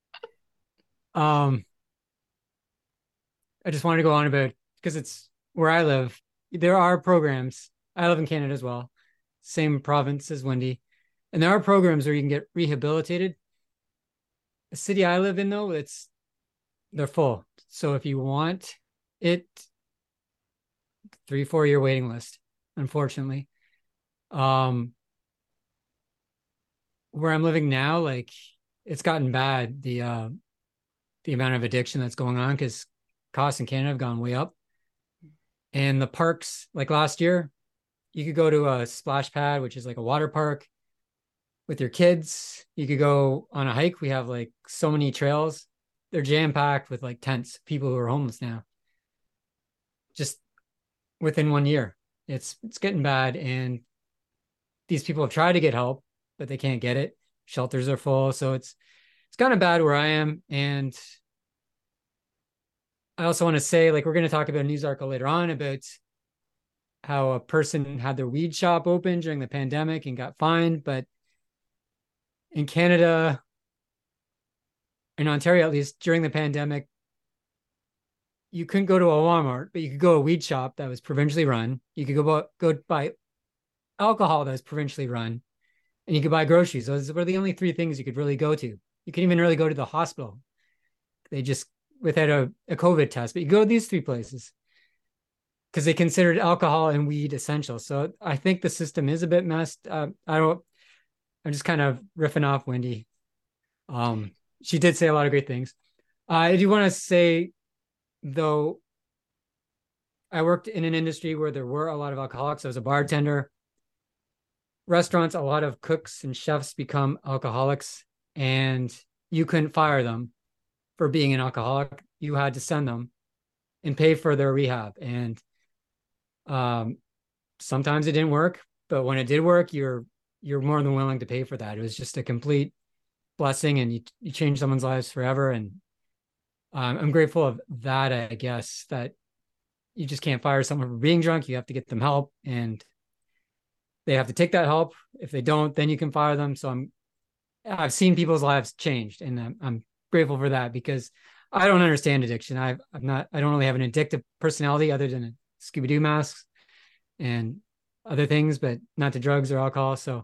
I just wanted to go on about, because it's where I live. There are programs. I live in Canada as well, same province as Wendy, and there are programs where you can get rehabilitated. The city I live in, though, they're full. So if you want it, 3-4 year waiting list, unfortunately. Where I'm living now, like it's gotten bad, the amount of addiction that's going on, because costs in Canada have gone way up. And the parks, like last year, you could go to a splash pad, which is like a water park with your kids. You could go on a hike. We have like so many trails. They're jam-packed with like tents, people who are homeless now. Just within 1 year. It's getting bad. And these people have tried to get help, but they can't get it. Shelters are full. So it's kind of bad where I am. And I also want to say, like, we're going to talk about a news article later on about how a person had their weed shop open during the pandemic and got fined. But in Canada, in Ontario, at least during the pandemic, you couldn't go to a Walmart, but you could go to a weed shop that was provincially run. You could go buy alcohol that was provincially run, and you could buy groceries. Those were the only three things you could really go to. You couldn't even really go to the hospital. They just, without a COVID test, but you go to these three places because they considered alcohol and weed essential. So I think the system is a bit messed. I'm just kind of riffing off Wendy. She did say a lot of great things. I do want to say, though, I worked in an industry where there were a lot of alcoholics. I was a bartender. Restaurants, a lot of cooks and chefs become alcoholics, and you couldn't fire them for being an alcoholic. You had to send them and pay for their rehab. And sometimes it didn't work, but when it did work, you're more than willing to pay for that. It was just a complete blessing, and you change someone's lives forever. And I'm grateful of that, I guess, that you just can't fire someone for being drunk. You have to get them help, and they have to take that help. If they don't, then you can fire them. So I've seen people's lives changed, and I'm grateful for that, because I don't understand addiction. I don't really have an addictive personality other than Scooby-Doo masks and other things, but not to drugs or alcohol. So,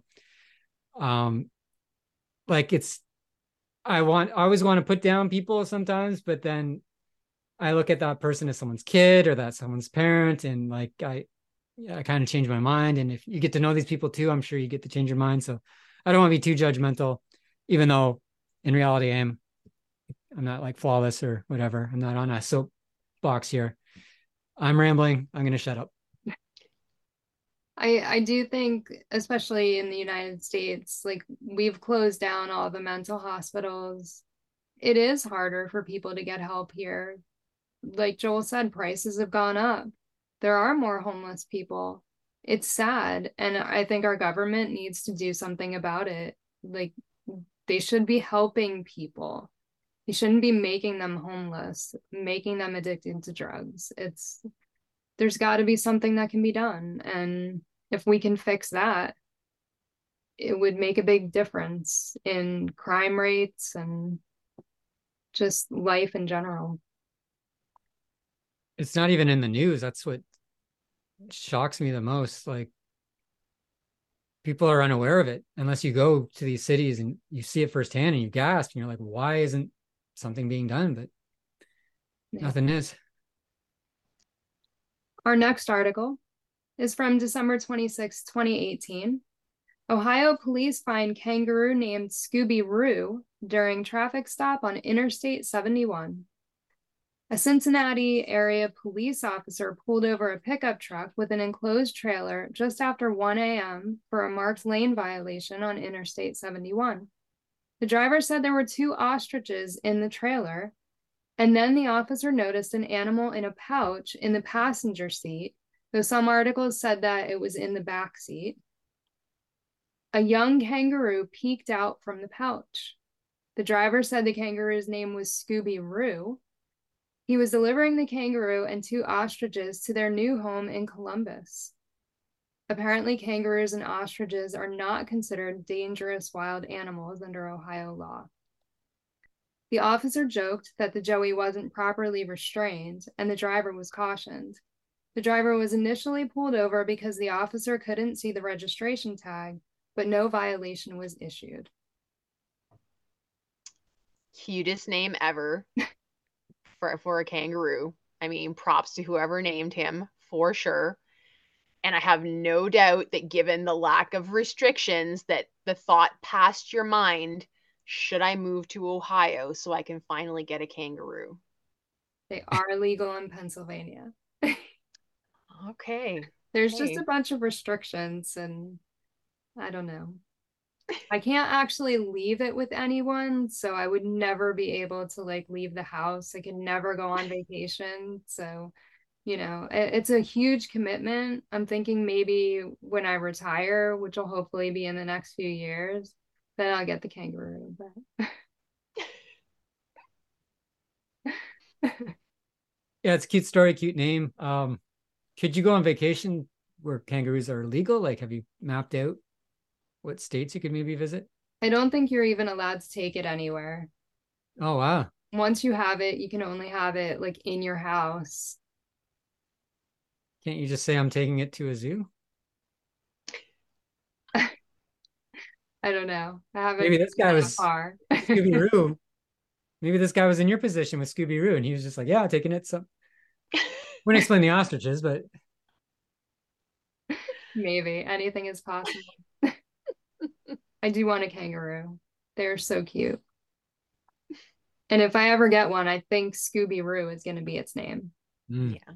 like I always want to put down people sometimes, but then I look at that person as someone's kid or that someone's parent, and like I kind of change my mind. And if you get to know these people too, I'm sure you get to change your mind. So I don't want to be too judgmental, even though in reality I'm not like flawless or whatever. I'm not on a soapbox here. I'm rambling. I'm going to shut up. I do think, especially in the United States, like we've closed down all the mental hospitals. It is harder for people to get help here. Like Joel said, prices have gone up. There are more homeless people. It's sad. And I think our government needs to do something about it. Like they should be helping people. You shouldn't be making them homeless, making them addicted to drugs. There's got to be something that can be done. And if we can fix that, it would make a big difference in crime rates and just life in general. It's not even in the news. That's what shocks me the most. Like, people are unaware of it unless you go to these cities and you see it firsthand and you gasp and you're like, why isn't something being done? But nothing is. Our next article is from December 26, 2018. Ohio police find kangaroo named Scooby-Roo during traffic stop on Interstate 71. A Cincinnati area police officer pulled over a pickup truck with an enclosed trailer just after 1 a.m. for a marked lane violation on Interstate 71. The driver said there were 2 ostriches in the trailer, and then the officer noticed an animal in a pouch in the passenger seat, though some articles said that it was in the back seat. A young kangaroo peeked out from the pouch. The driver said the kangaroo's name was Scooby-Roo. He was delivering the kangaroo and 2 ostriches to their new home in Columbus. Apparently, kangaroos and ostriches are not considered dangerous wild animals under Ohio law. The officer joked that the joey wasn't properly restrained and the driver was cautioned. The driver was initially pulled over because the officer couldn't see the registration tag, but no violation was issued. Cutest name ever for a kangaroo. I mean, props to whoever named him for sure. And I have no doubt that given the lack of restrictions, that the thought passed your mind, should I move to Ohio so I can finally get a kangaroo? They are legal in Pennsylvania. Okay. There's just a bunch of restrictions, and I don't know. I can't actually leave it with anyone, so I would never be able to like leave the house. I can never go on vacation. So, it's a huge commitment. I'm thinking maybe when I retire, which will hopefully be in the next few years, then I'll get the kangaroo. But Yeah, it's a cute story, cute name. Could you go on vacation where kangaroos are legal? Like, have you mapped out what states you could maybe visit? I don't think you're even allowed to take it anywhere. Oh, wow. Once you have it, you can only have it like in your house. Can't you just say I'm taking it to a zoo? I don't know. I haven't Maybe this guy was far. Scooby-Roo. Maybe this guy was in your position with Scooby-Roo and he was just like, yeah, taking it. So wouldn't explain the ostriches, but maybe anything is possible. I do want a kangaroo. They're so cute. And if I ever get one, I think Scooby-Roo is going to be its name. Yeah.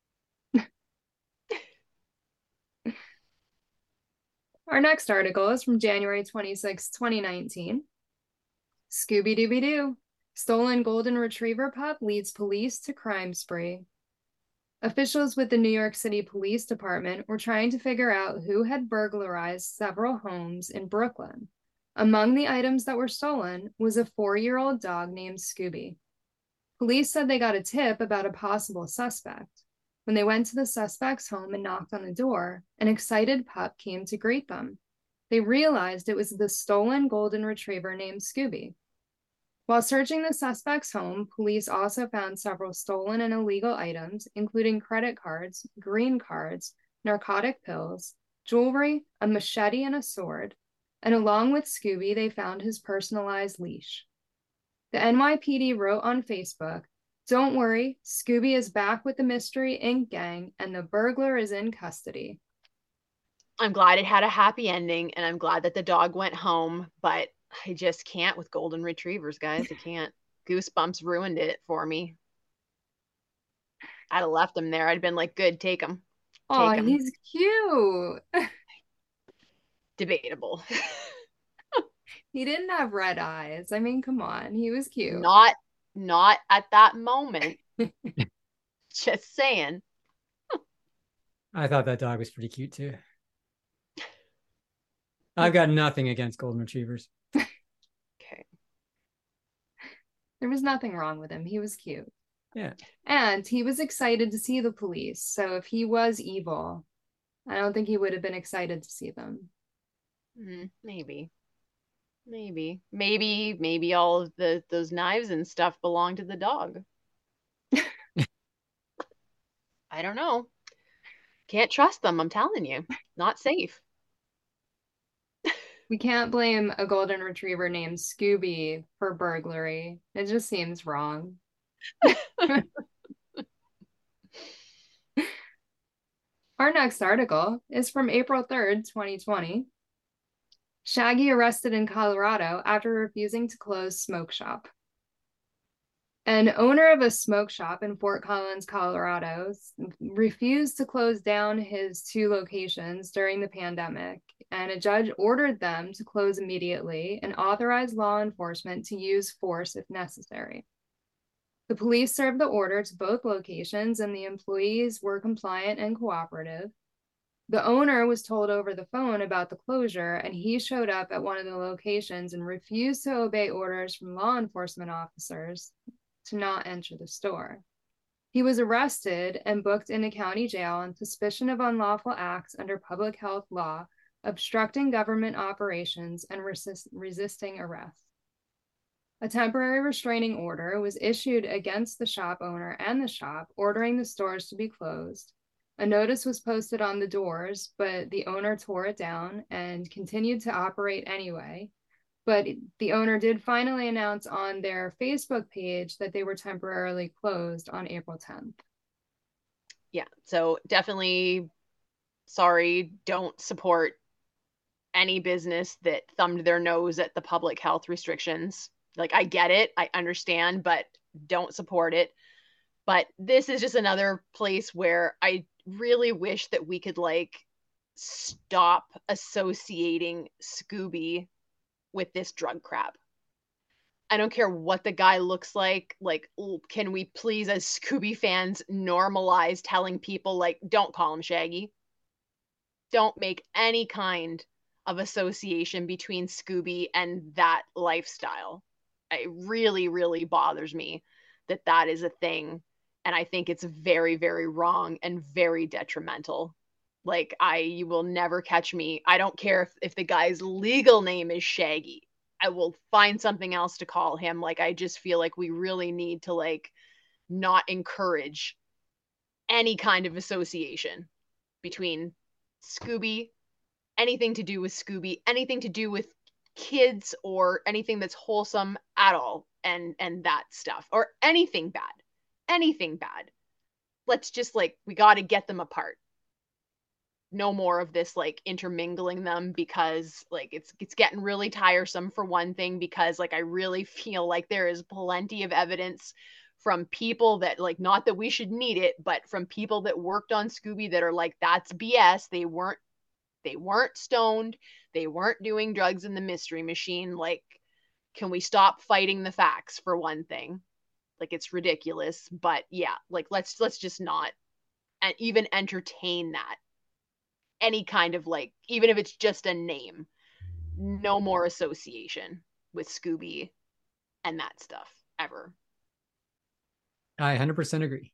Our next article is from January 26, 2019. Scooby-Dooby-Doo. Stolen golden retriever pup leads police to crime spree. Officials with the New York City Police Department were trying to figure out who had burglarized several homes in Brooklyn. Among the items that were stolen was a 4-year-old dog named Scooby. Police said they got a tip about a possible suspect. When they went to the suspect's home and knocked on the door, an excited pup came to greet them. They realized it was the stolen golden retriever named Scooby. While searching the suspect's home, police also found several stolen and illegal items, including credit cards, green cards, narcotic pills, jewelry, a machete, and a sword. And along with Scooby, they found his personalized leash. The NYPD wrote on Facebook, "Don't worry, Scooby is back with the Mystery Inc. gang, and the burglar is in custody." I'm glad it had a happy ending, and I'm glad that the dog went home, but I just can't with golden retrievers, guys. I can't. Goosebumps ruined it for me. I'd have left him there. I'd been like, good, take him. Oh, he's cute. Debatable. He didn't have red eyes. I mean, come on. He was cute. Not at that moment. Just saying. I thought that dog was pretty cute too. I've got nothing against golden retrievers. Okay. There was nothing wrong with him. He was cute. Yeah. And he was excited to see the police. So if he was evil, I don't think he would have been excited to see them. Maybe all of those knives and stuff belong to the dog. I don't know. Can't trust them, I'm telling you. Not safe. We can't blame a golden retriever named Scooby for burglary. It just seems wrong. Our next article is from April 3rd, 2020. Shaggy arrested in Colorado after refusing to close smoke shop. An owner of a smoke shop in Fort Collins, Colorado, refused to close down his 2 locations during the pandemic, and a judge ordered them to close immediately and authorized law enforcement to use force if necessary. The police served the order to both locations, and the employees were compliant and cooperative. The owner was told over the phone about the closure, and he showed up at one of the locations and refused to obey orders from law enforcement officers to not enter the store. He was arrested and booked into county jail on suspicion of unlawful acts under public health law, obstructing government operations, and resisting arrest. A temporary restraining order was issued against the shop owner and the shop, ordering the stores to be closed. A notice was posted on the doors, but the owner tore it down and continued to operate anyway. But the owner did finally announce on their Facebook page that they were temporarily closed on April 10th. Yeah, so definitely sorry, don't support any business that thumbed their nose at the public health restrictions. Like, I get it, I understand, but don't support it. But this is just another place where I really wish that we could like stop associating Scooby with this drug crap. I don't care what the guy looks like. Like, can we please, as Scooby fans, normalize telling people, like, don't call him Shaggy? Don't make any kind of association between Scooby and that lifestyle. It really, really bothers me that that is a thing. And I think it's very, very wrong and very detrimental. Like, you will never catch me. I don't care if the guy's legal name is Shaggy. I will find something else to call him. Like, I just feel like we really need to like not encourage any kind of association between Scooby, anything to do with Scooby, anything to do with kids or anything that's wholesome at all, and that stuff, or anything bad. Anything bad. Let's just like, we got to get them apart. No more of this like intermingling them, because like it's getting really tiresome, for one thing, because like I really feel like there is plenty of evidence from people that, like, not that we should need it, but from people that worked on Scooby that are like, that's BS. They weren't stoned. They weren't doing drugs in the mystery machine. Like, can we stop fighting the facts, for one thing? Like, it's ridiculous. But yeah, like let's just not and even entertain that. Any kind of like, even if it's just a name, no more association with Scooby and that stuff ever. I 100% agree.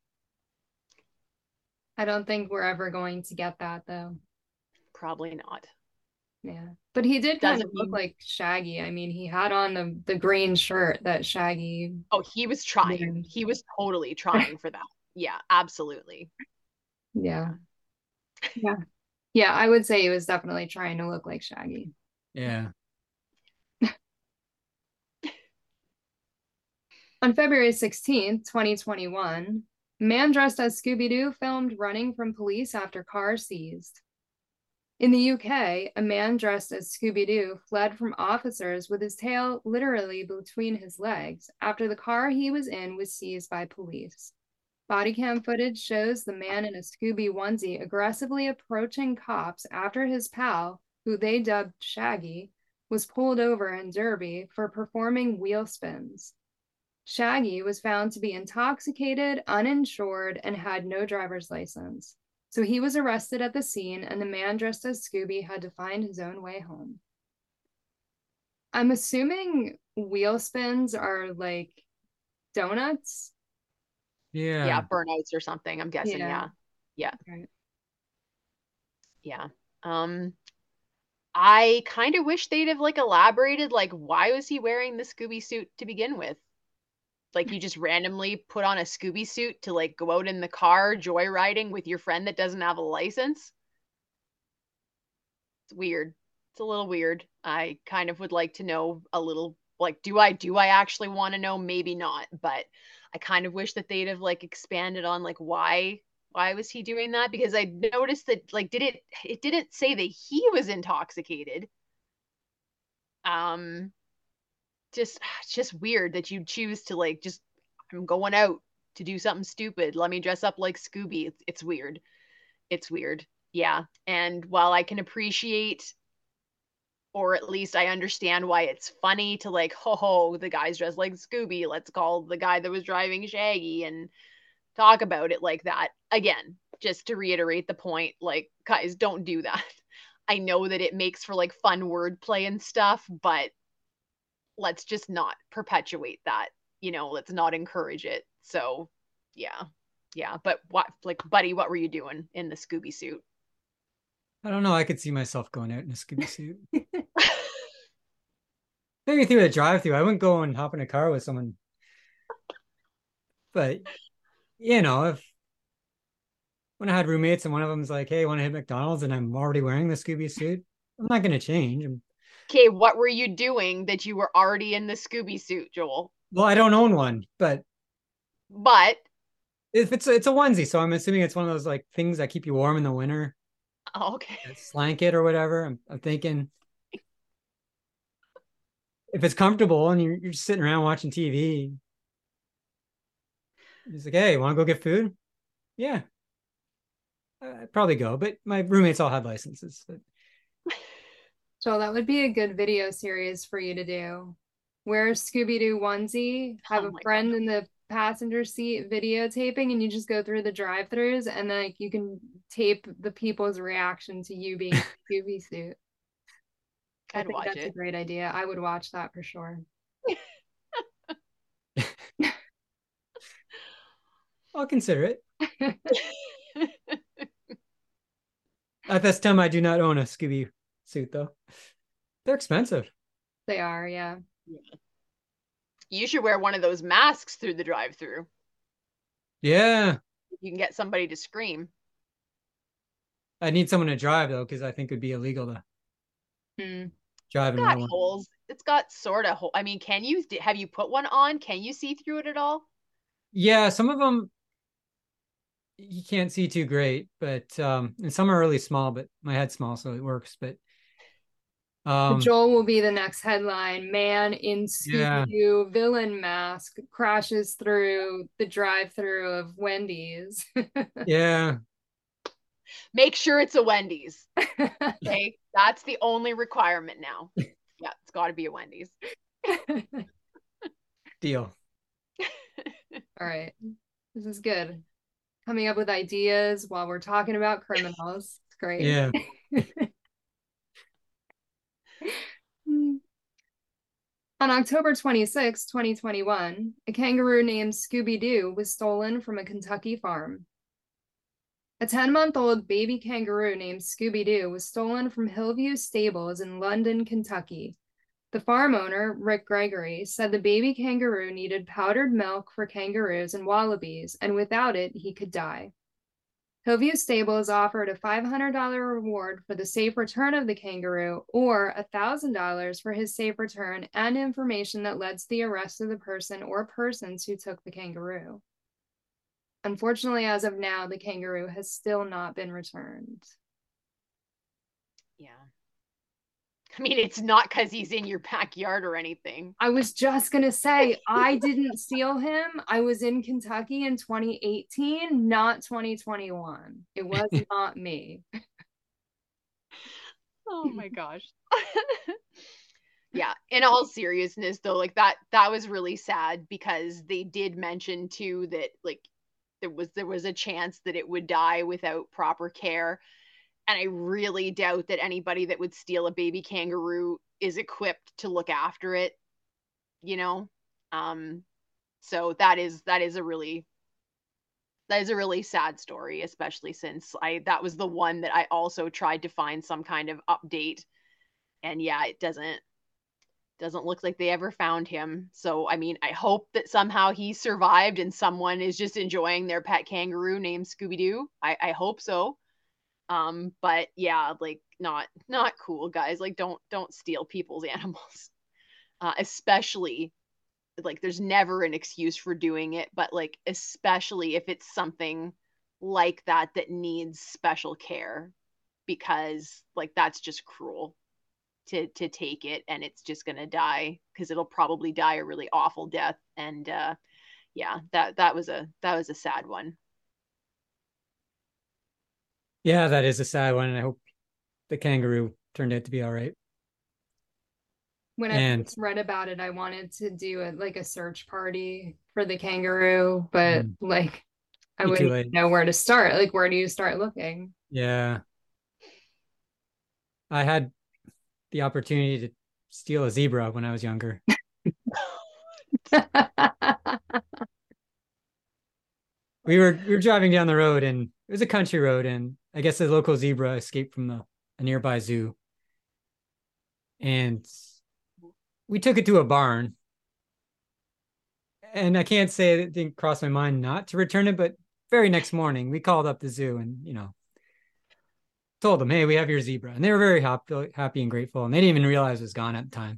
I don't think we're ever going to get that, though. Probably not. Yeah, but he did kind of Doesn't look mean- like Shaggy. I mean, he had on the green shirt that Shaggy. Oh, he was trying. Yeah. He was totally trying for that. Yeah, absolutely. Yeah. Yeah. Yeah, I would say he was definitely trying to look like Shaggy. Yeah. On February 16th, 2021, a man dressed as Scooby-Doo filmed running from police after car seized. In the UK, a man dressed as Scooby-Doo fled from officers with his tail literally between his legs after the car he was in was seized by police. Body cam footage shows the man in a Scooby onesie aggressively approaching cops after his pal, who they dubbed Shaggy, was pulled over in Derby for performing wheel spins. Shaggy was found to be intoxicated, uninsured, and had no driver's license. So he was arrested at the scene, and the man dressed as Scooby had to find his own way home. I'm assuming wheel spins are like donuts. Yeah, burnouts or something, I'm guessing. Yeah. Right. Yeah. I kind of wish they'd have like elaborated, like, why was he wearing the Scooby suit to begin with? Like, you just randomly put on a Scooby suit to like go out in the car joyriding with your friend that doesn't have a license? It's weird. It's a little weird. I kind of would like to know a little, like, do I actually want to know? Maybe not, but I kind of wish that they'd have like expanded on like why was he doing that? Because I noticed that like it didn't say that he was intoxicated. Um just it's just weird that you choose to like just, I'm going out to do something stupid. Let me dress up like Scooby. It's weird. It's weird. Yeah. And while I can appreciate, or at least I understand why it's funny to like, ho, the guy's dressed like Scooby. Let's call the guy that was driving Shaggy and talk about it like that. Again, just to reiterate the point, like, guys, don't do that. I know that it makes for like fun wordplay and stuff, but let's just not perpetuate that. Let's not encourage it. So, yeah. Yeah. But what, like, buddy, what were you doing in the Scooby suit? I don't know. I could see myself going out in a Scooby suit. Maybe through a drive-through. I wouldn't go and hop in a car with someone. But if when I had roommates and one of them's like, "Hey, want to hit McDonald's?" and I'm already wearing the Scooby suit, I'm not going to change. Okay, what were you doing that you were already in the Scooby suit, Joel? Well, I don't own one, but But if it's a onesie, so I'm assuming it's one of those like things that keep you warm in the winter, okay. a blanket or whatever. I'm thinking if it's comfortable and you're just sitting around watching TV, it's like, "Hey, want to go get food?" Yeah, I'd probably go. But my roommates all had licenses. But So that would be a good video series for you to do. Wear a Scooby-Doo onesie, have Oh a my friend God. in the passenger seat videotaping, and you just go through the drive-throughs and then like, you can tape the people's reaction to you being Scooby suit. I I'd think watch that's a it. great idea. I would watch that for sure. I'll consider it. At this time, I do not own a Scooby suit though. They're expensive. They are, yeah. You should wear one of those masks through the drive-through. Yeah, You can get somebody to scream. I need someone to drive though, because I think it'd be illegal to Hmm. drive in my Got one. holes. It's got sort of hole. I mean, have you put one on? Can you see through it at all? Yeah, some of them you can't see too great, but and some are really small, but my head's small, so it works. But Joel will be the next headline. Man in yeah, Scooby-Doo villain mask crashes through the drive-through of Wendy's. yeah, Make sure it's a Wendy's. Okay, that's the only requirement now. Yeah, it's got to be a Wendy's. deal. All right. This is good. Coming up with ideas while we're talking about criminals. It's great. Yeah, On October 26, 2021, a kangaroo named Scooby-Doo was stolen from a Kentucky farm. A 10-month-old baby kangaroo named Scooby-Doo was stolen from Hillview Stables in London, Kentucky. The farm owner, Rick Gregory, said the baby kangaroo needed powdered milk for kangaroos and wallabies, and without it, he could die. Hillview Stables offered a $500 reward for the safe return of the kangaroo or $1,000 for his safe return and information that led to the arrest of the person or persons who took the kangaroo. Unfortunately, as of now, the kangaroo has still not been returned. Yeah. I mean, it's not because he's in your backyard or anything. I was just going to say, I didn't steal him. I was in Kentucky in 2018, not 2021. It was not me. Oh my gosh. Yeah, in all seriousness though, like that was really sad because they did mention too that like there was a chance that it would die without proper care. And I really doubt that anybody that would steal a baby kangaroo is equipped to look after it, you know? Um, so that is a really sad story, especially since that was the one that I also tried to find some kind of update. And yeah, it doesn't look like they ever found him. So I mean, I hope that somehow he survived and someone is just enjoying their pet kangaroo named Scooby Doo. I hope so. But yeah, like not cool, guys. Like don't steal people's animals. Especially like there's never an excuse for doing it, but like especially if it's something like that that needs special care, because like that's just cruel to take it and it's just going to die, because it'll probably die a really awful death. And yeah, that was a sad one. Yeah, that is a sad one, and I hope the kangaroo turned out to be all right. When I And first read about it, I wanted to do a search party for the kangaroo, but like I too wouldn't late. know where to start. Like, where do you start looking? Yeah, I had the opportunity to steal a zebra when I was younger. We were driving down the road, and it was a country road, and I guess the local zebra escaped from a nearby zoo, and we took it to a barn. And I can't say it didn't cross my mind not to return it, but very next morning we called up the zoo and told them, "Hey, we have your zebra," and they were very happy and grateful, and they didn't even realize it was gone at the time.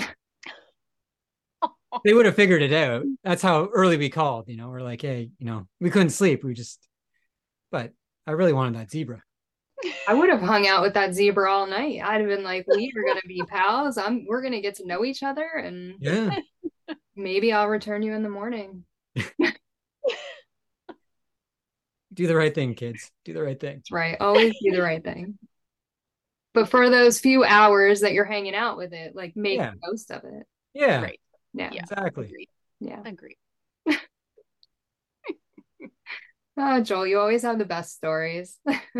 They would have figured it out. That's how early we called. We're like, "Hey, we couldn't sleep. But I really wanted that zebra." I would have hung out with that zebra all night. I'd have been like, we are gonna be pals. We're gonna get to know each other, and Yeah. maybe I'll return you in the morning. Do the right thing, kids. Do the right thing. That's right. Always do the right thing. But for those few hours that you're hanging out with it, like make Yeah. the most of it. Yeah. Right. Yeah. Exactly. Agreed. Yeah. Agreed. Oh, Joel, you always have the best stories.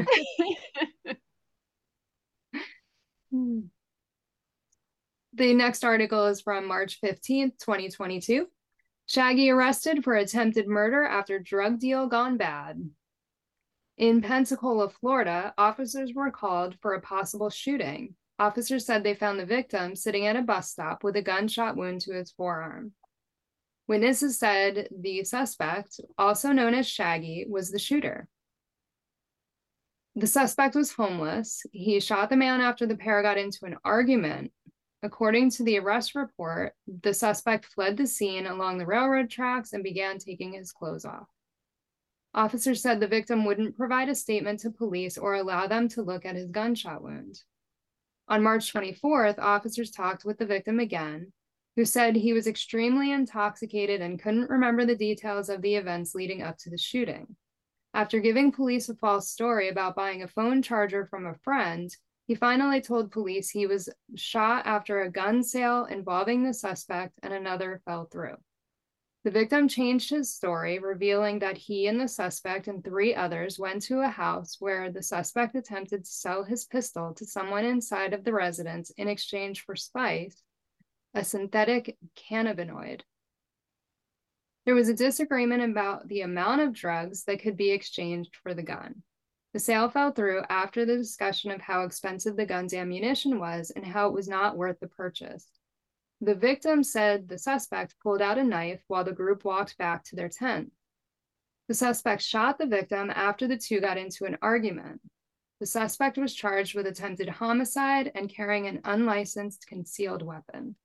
The next article is from March 15th, 2022. Shaggy arrested for attempted murder after drug deal gone bad. In Pensacola, Florida, officers were called for a possible shooting. Officers said they found the victim sitting at a bus stop with a gunshot wound to his forearm. Witnesses said the suspect, also known as Shaggy, was the shooter. The suspect was homeless. He shot the man after the pair got into an argument. According to the arrest report, the suspect fled the scene along the railroad tracks and began taking his clothes off. Officers said the victim wouldn't provide a statement to police or allow them to look at his gunshot wound. On March 24th, officers talked with the victim again, who said he was extremely intoxicated and couldn't remember the details of the events leading up to the shooting. After giving police a false story about buying a phone charger from a friend, he finally told police he was shot after a gun sale involving the suspect and another fell through. The victim changed his story, revealing that he and the suspect and 3 others went to a house where the suspect attempted to sell his pistol to someone inside of the residence in exchange for spice, a synthetic cannabinoid. There was a disagreement about the amount of drugs that could be exchanged for the gun. The sale fell through after the discussion of how expensive the gun's ammunition was and how it was not worth the purchase. The victim said the suspect pulled out a knife while the group walked back to their tent. The suspect shot the victim after the two got into an argument. The suspect was charged with attempted homicide and carrying an unlicensed concealed weapon.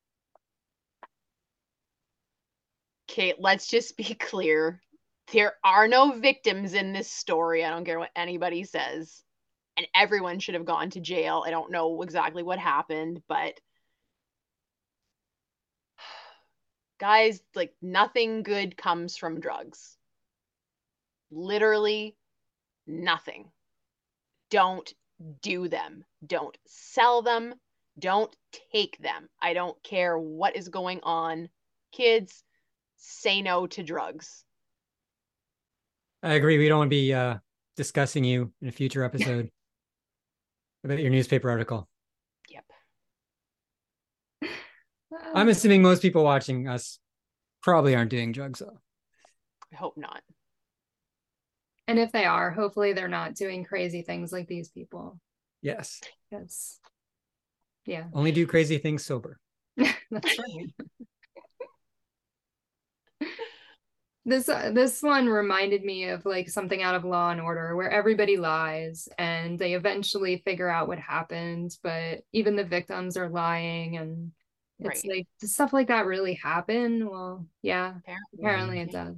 Okay, let's just be clear. There are no victims in this story. I don't care what anybody says. And everyone should have gone to jail. I don't know exactly what happened, but guys, like nothing good comes from drugs. Literally nothing. Don't do them. Don't sell them. Don't take them. I don't care what is going on. Kids, say no to drugs. I agree. We don't want to be discussing you in a future episode about your newspaper article. Yep. I'm assuming most people watching us probably aren't doing drugs, though. I hope not. And if they are, hopefully they're not doing crazy things like these people. Yes. Yes. Yeah. Only do crazy things sober. That's right. This one reminded me of like something out of Law and Order where everybody lies and they eventually figure out what happened, but even the victims are lying and it's Right. like, does stuff like that really happen? Well, yeah, apparently Apparently. it does.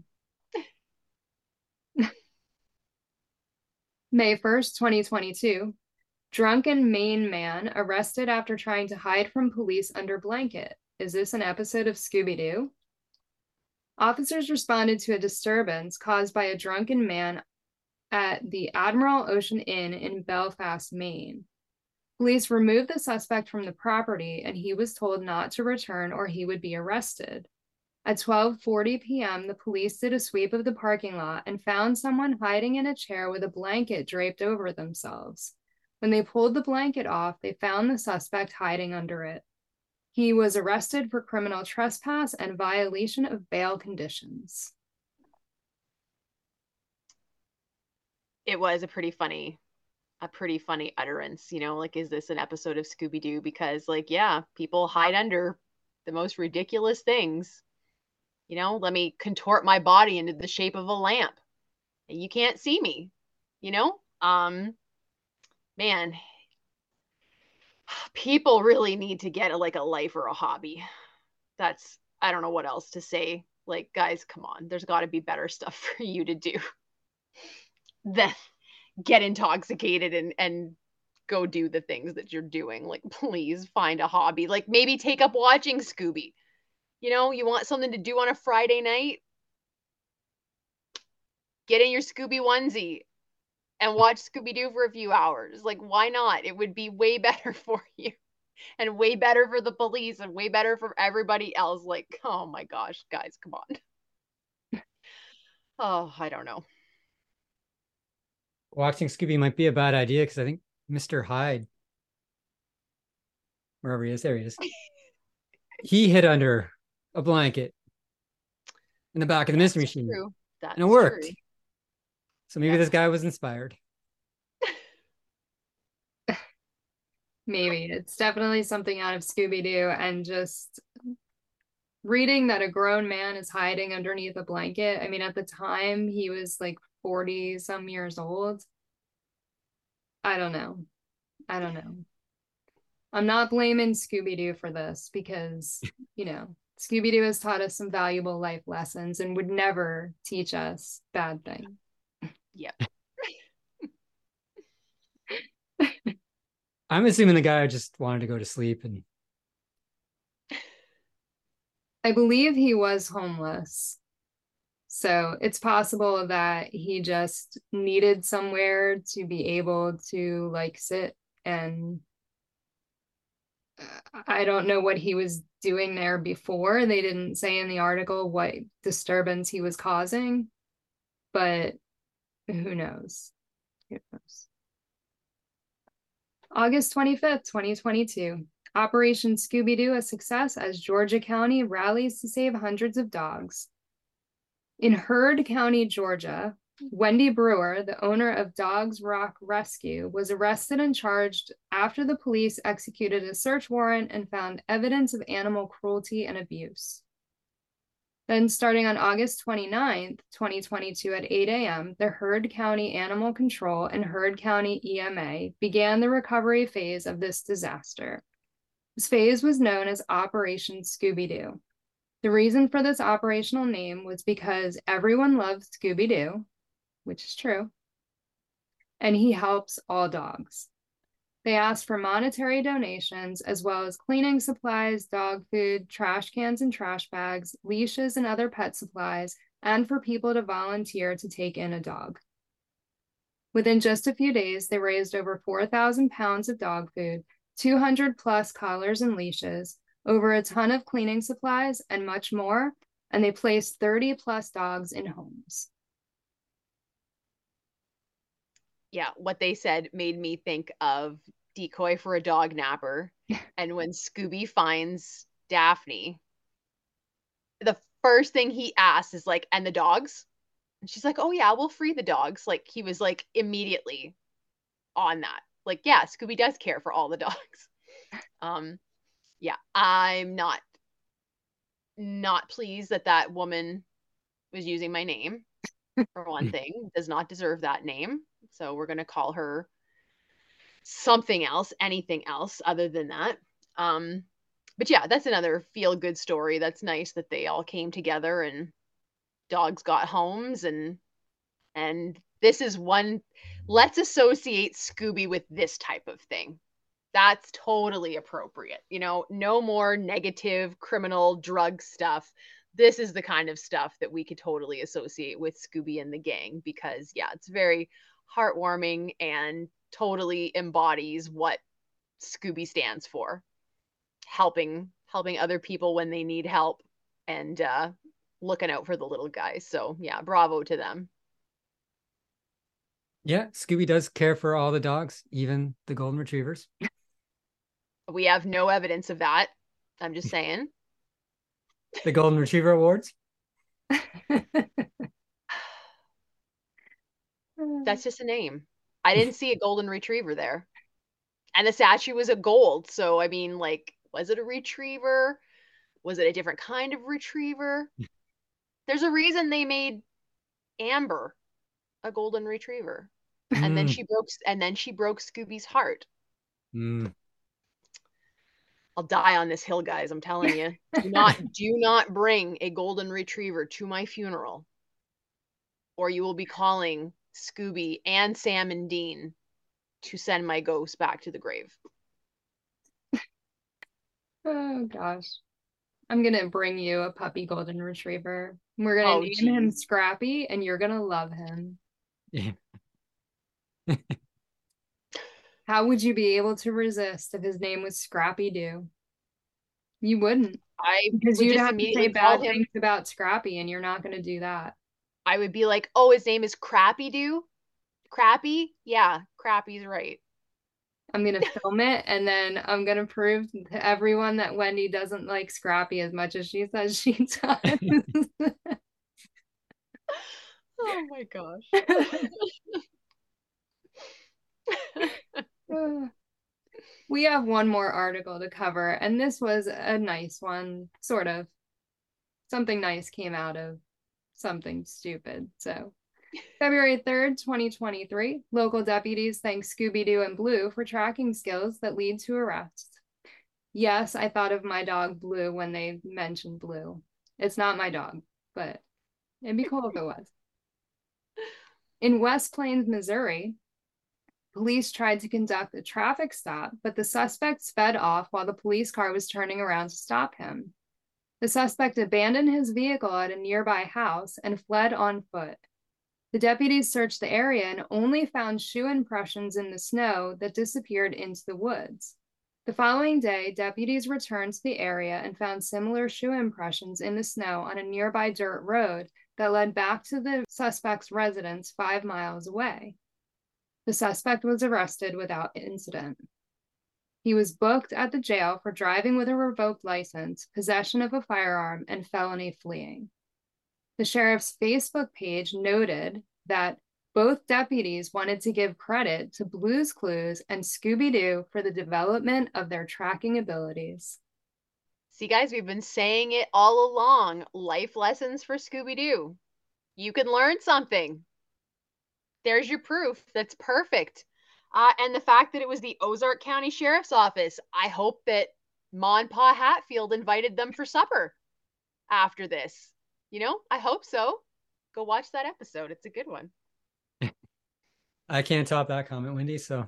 May 1st, 2022. Drunken Maine man arrested after trying to hide from police under blanket. Is this an episode of Scooby-Doo? Officers responded to a disturbance caused by a drunken man at the Admiral Ocean Inn in Belfast, Maine. Police removed the suspect from the property and he was told not to return or he would be arrested. At 12:40 p.m., the police did a sweep of the parking lot and found someone hiding in a chair with a blanket draped over themselves. When they pulled the blanket off, they found the suspect hiding under it. He was arrested for criminal trespass and violation of bail conditions. It was a pretty funny utterance, like, is this an episode of Scooby-Doo? Because, like, yeah, people hide under the most ridiculous things. Let me contort my body into the shape of a lamp and you can't see me, you know? Man, people really need to get like a life or a hobby. I don't know what else to say. Like, guys, come on. There's got to be better stuff for you to do than get intoxicated and go do the things that you're doing. Like, please find a hobby. Like, maybe take up watching Scooby. You want something to do on a Friday night? Get in your Scooby onesie and watch Scooby-Doo for a few hours. Like, why not? It would be way better for you and way better for the police and way better for everybody else. Like, oh my gosh, guys, come on. Oh, I don't know. Watching Scooby might be a bad idea because I think Mr. Hyde, wherever he is, there he is. He hid under a blanket in the back of the mystery machine. True. That's and it worked. True. So maybe this guy was inspired. Maybe. It's definitely something out of Scooby-Doo and just reading that a grown man is hiding underneath a blanket. I mean, at the time, he was like 40 some years old. I don't know. I'm not blaming Scooby-Doo for this because, Scooby-Doo has taught us some valuable life lessons and would never teach us bad things. Yep. I'm assuming the guy just wanted to go to sleep and I believe he was homeless. So it's possible that he just needed somewhere to be able to like sit and I don't know what he was doing there before. They didn't say in the article what disturbance he was causing, but who knows? Who knows? August 25th, 2022. Operation Scooby-Doo a success as Georgia County rallies to save hundreds of dogs. In Heard County, Georgia, Wendy Brewer, the owner of Dogs Rock Rescue, was arrested and charged after the police executed a search warrant and found evidence of animal cruelty and abuse. Then, starting on August 29th, 2022 at 8 a.m., the Heard County Animal Control and Heard County EMA began the recovery phase of this disaster. This phase was known as Operation Scooby-Doo. The reason for this operational name was because everyone loves Scooby-Doo, which is true, and he helps all dogs. They asked for monetary donations as well as cleaning supplies, dog food, trash cans and trash bags, leashes and other pet supplies, and for people to volunteer to take in a dog. Within just a few days, they raised over 4,000 pounds of dog food, 200 plus collars and leashes, over a ton of cleaning supplies, and much more, and they placed 30 plus dogs in homes. Yeah, what they said made me think of Decoy for a Dog Napper. And when Scooby finds Daphne, the first thing he asks is like, and the dogs? And she's like, oh yeah, we'll free the dogs. Like, he was like immediately on that. Like, yeah, Scooby does care for all the dogs. Yeah, I'm not pleased that woman was using my name, for one thing. Does not deserve that name. So we're going to call her something else, anything else other than that. But yeah, that's another feel good story. That's nice that they all came together and dogs got homes, and this is one. Let's associate Scooby with this type of thing. That's totally appropriate. You know, no more negative criminal drug stuff. This is the kind of stuff that we could totally associate with Scooby and the gang, because yeah, it's very heartwarming and totally embodies what Scooby stands for. Helping other people when they need help, and looking out for the little guys. So yeah, bravo to them. Yeah, Scooby does care for all the dogs, even the golden retrievers. We have no evidence of that. I'm just saying. The Golden Retriever Awards. That's just a name. I didn't see a golden retriever there. And the statue was a gold. So, I mean, like, was it a retriever? Was it a different kind of retriever? There's a reason they made Amber a golden retriever. And then she broke Scooby's heart. I'll die on this hill, guys. I'm telling you. Do not bring a golden retriever to my funeral, or you will be calling Scooby and Sam and Dean to send my ghost back to the grave. Oh gosh. I'm gonna bring you a puppy golden retriever. We're gonna name him Scrappy, and you're gonna love him. Yeah. How would you be able to resist if his name was Scrappy Doo? You wouldn't. Because you'd have to say bad things about Scrappy, and you're not going to do that. I would be like, oh, his name is Crappy Doo? Crappy? Yeah, Crappy's right. I'm going to film it, and then I'm going to prove to everyone that Wendy doesn't like Scrappy as much as she says she does. Oh my gosh. We have one more article to cover, and this was a nice one, sort of. Something nice came out of something stupid. So, February 3rd, 2023, local deputies thank Scooby-Doo and Blue for tracking skills that lead to arrests. Yes, I thought of my dog Blue when they mentioned Blue. It's not my dog, but it'd be cool if it was. In West Plains, Missouri, police tried to conduct a traffic stop, but the suspect sped off while the police car was turning around to stop him. The suspect abandoned his vehicle at a nearby house and fled on foot. The deputies searched the area and only found shoe impressions in the snow that disappeared into the woods. The following day, deputies returned to the area and found similar shoe impressions in the snow on a nearby dirt road that led back to the suspect's residence 5 miles away. The suspect was arrested without incident. He was booked at the jail for driving with a revoked license, possession of a firearm, and felony fleeing. The sheriff's Facebook page noted that both deputies wanted to give credit to Blue's Clues and Scooby-Doo for the development of their tracking abilities. See, guys, we've been saying it all along. Life lessons for Scooby-Doo. You can learn something. There's your proof. That's perfect. And the fact that it was the Ozark County Sheriff's Office, I hope that Ma and Pa Hatfield invited them for supper after this. You know, I hope so. Go watch that episode. It's a good one. I can't top that comment, Wendy, so.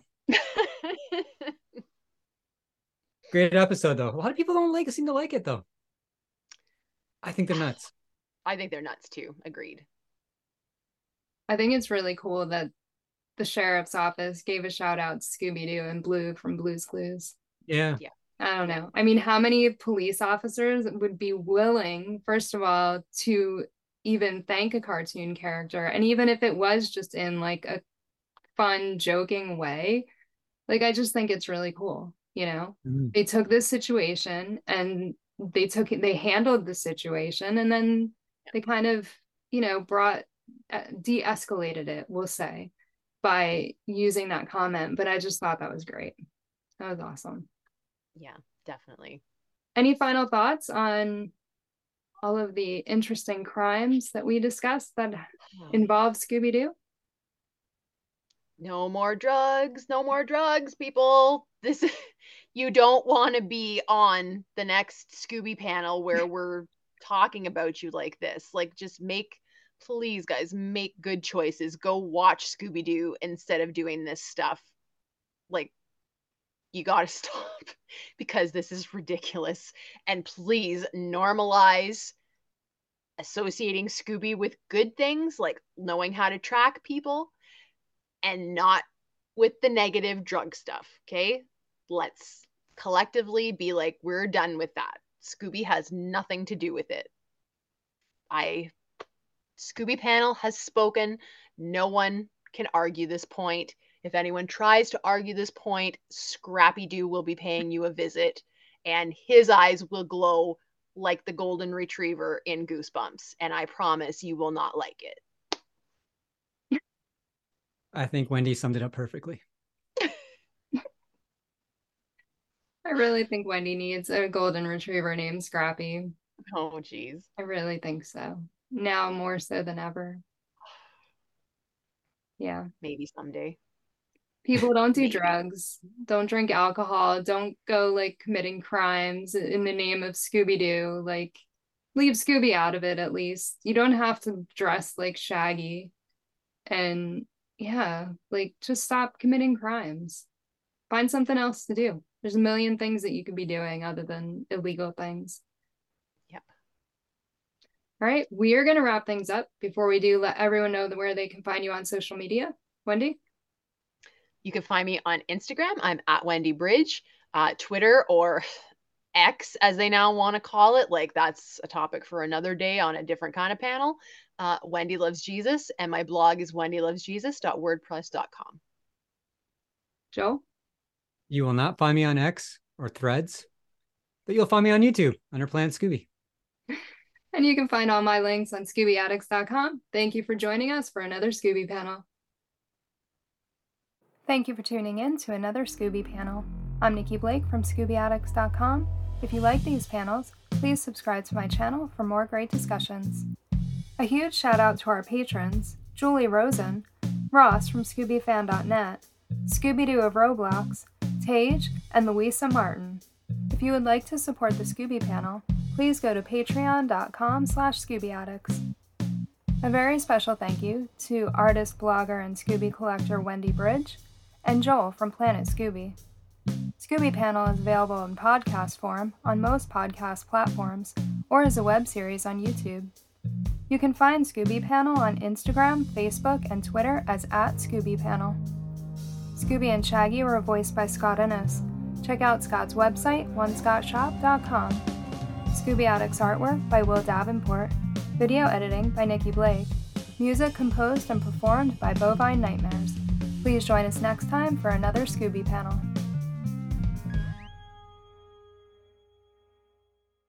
Great episode, though. A lot of people don't seem to like it, though. I think they're nuts. I think they're nuts, too. Agreed. I think it's really cool that the sheriff's office gave a shout out to Scooby-Doo and Blue from Blue's Clues. Yeah. I don't know. I mean, how many police officers would be willing, first of all, to even thank a cartoon character? And even if it was just in like a fun, joking way, like, I just think it's really cool, you know? Mm-hmm. They took this situation and they handled the situation, and then they kind of, you know, de-escalated it, we'll say, by using that comment. But I just thought that was great. That was awesome. Yeah, definitely. Any final thoughts on all of the interesting crimes that we discussed that involve Scooby-Doo? No more drugs, people. You don't want to be on the next Scooby panel where we're talking about you like this. Like, just please guys, make good choices. Go watch Scooby-Doo instead of doing this stuff. Like, you gotta stop because this is ridiculous. And please normalize associating Scooby with good things, like knowing how to track people, and not with the negative drug stuff, okay? Let's collectively be like, we're done with that. Scooby has nothing to do with it. Scooby panel has spoken. No one can argue this point. If anyone tries to argue this point, Scrappy-Doo will be paying you a visit, and his eyes will glow like the golden retriever in Goosebumps, and I promise you will not like it. I think Wendy summed it up perfectly. I really think Wendy needs a golden retriever named Scrappy. Oh, geez. I really think so. Now more so than ever. Yeah. Maybe someday. People don't do drugs, don't drink alcohol, don't go like committing crimes in the name of Scooby-Doo. Like, leave Scooby out of it at least. You don't have to dress like Shaggy. And yeah, like, just stop committing crimes. Find something else to do. There's a million things that you could be doing other than illegal things. Yep. All right, we are going to wrap things up. Before we do, let everyone know where they can find you on social media. Wendy? You can find me on Instagram. I'm at Wendy Bridge. Twitter, or X, as they now want to call it. Like, that's a topic for another day on a different kind of panel. Wendy Loves Jesus. And my blog is wendylovesjesus.wordpress.com. Joe? You will not find me on X or Threads, but you'll find me on YouTube under Planet Scooby. And you can find all my links on ScoobyAddicts.com. Thank you for joining us for another Scooby panel. Thank you for tuning in to another Scooby panel. I'm Nikki Blake from ScoobyAddicts.com. If you like these panels, please subscribe to my channel for more great discussions. A huge shout out to our patrons, Julie Rosen, Ross from ScoobyFan.net, Scooby-Doo of Roblox, Tage, and Louisa Martin. If you would like to support the Scooby panel, please go to patreon.com/ScoobyAddicts. A very special thank you to artist, blogger, and Scooby collector Wendy Bridge, and Joel from Planet Scooby. Scooby Panel is available in podcast form on most podcast platforms or as a web series on YouTube. You can find Scooby Panel on Instagram, Facebook, and Twitter as @ScoobyPanel. Scooby and Shaggy were voiced by Scott Innes. Check out Scott's website, onescottshop.com. Scooby Addicts artwork by Will Davenport. Video editing by Nikki Blake. Music composed and performed by Bovine Nightmares. Please join us next time for another Scooby panel.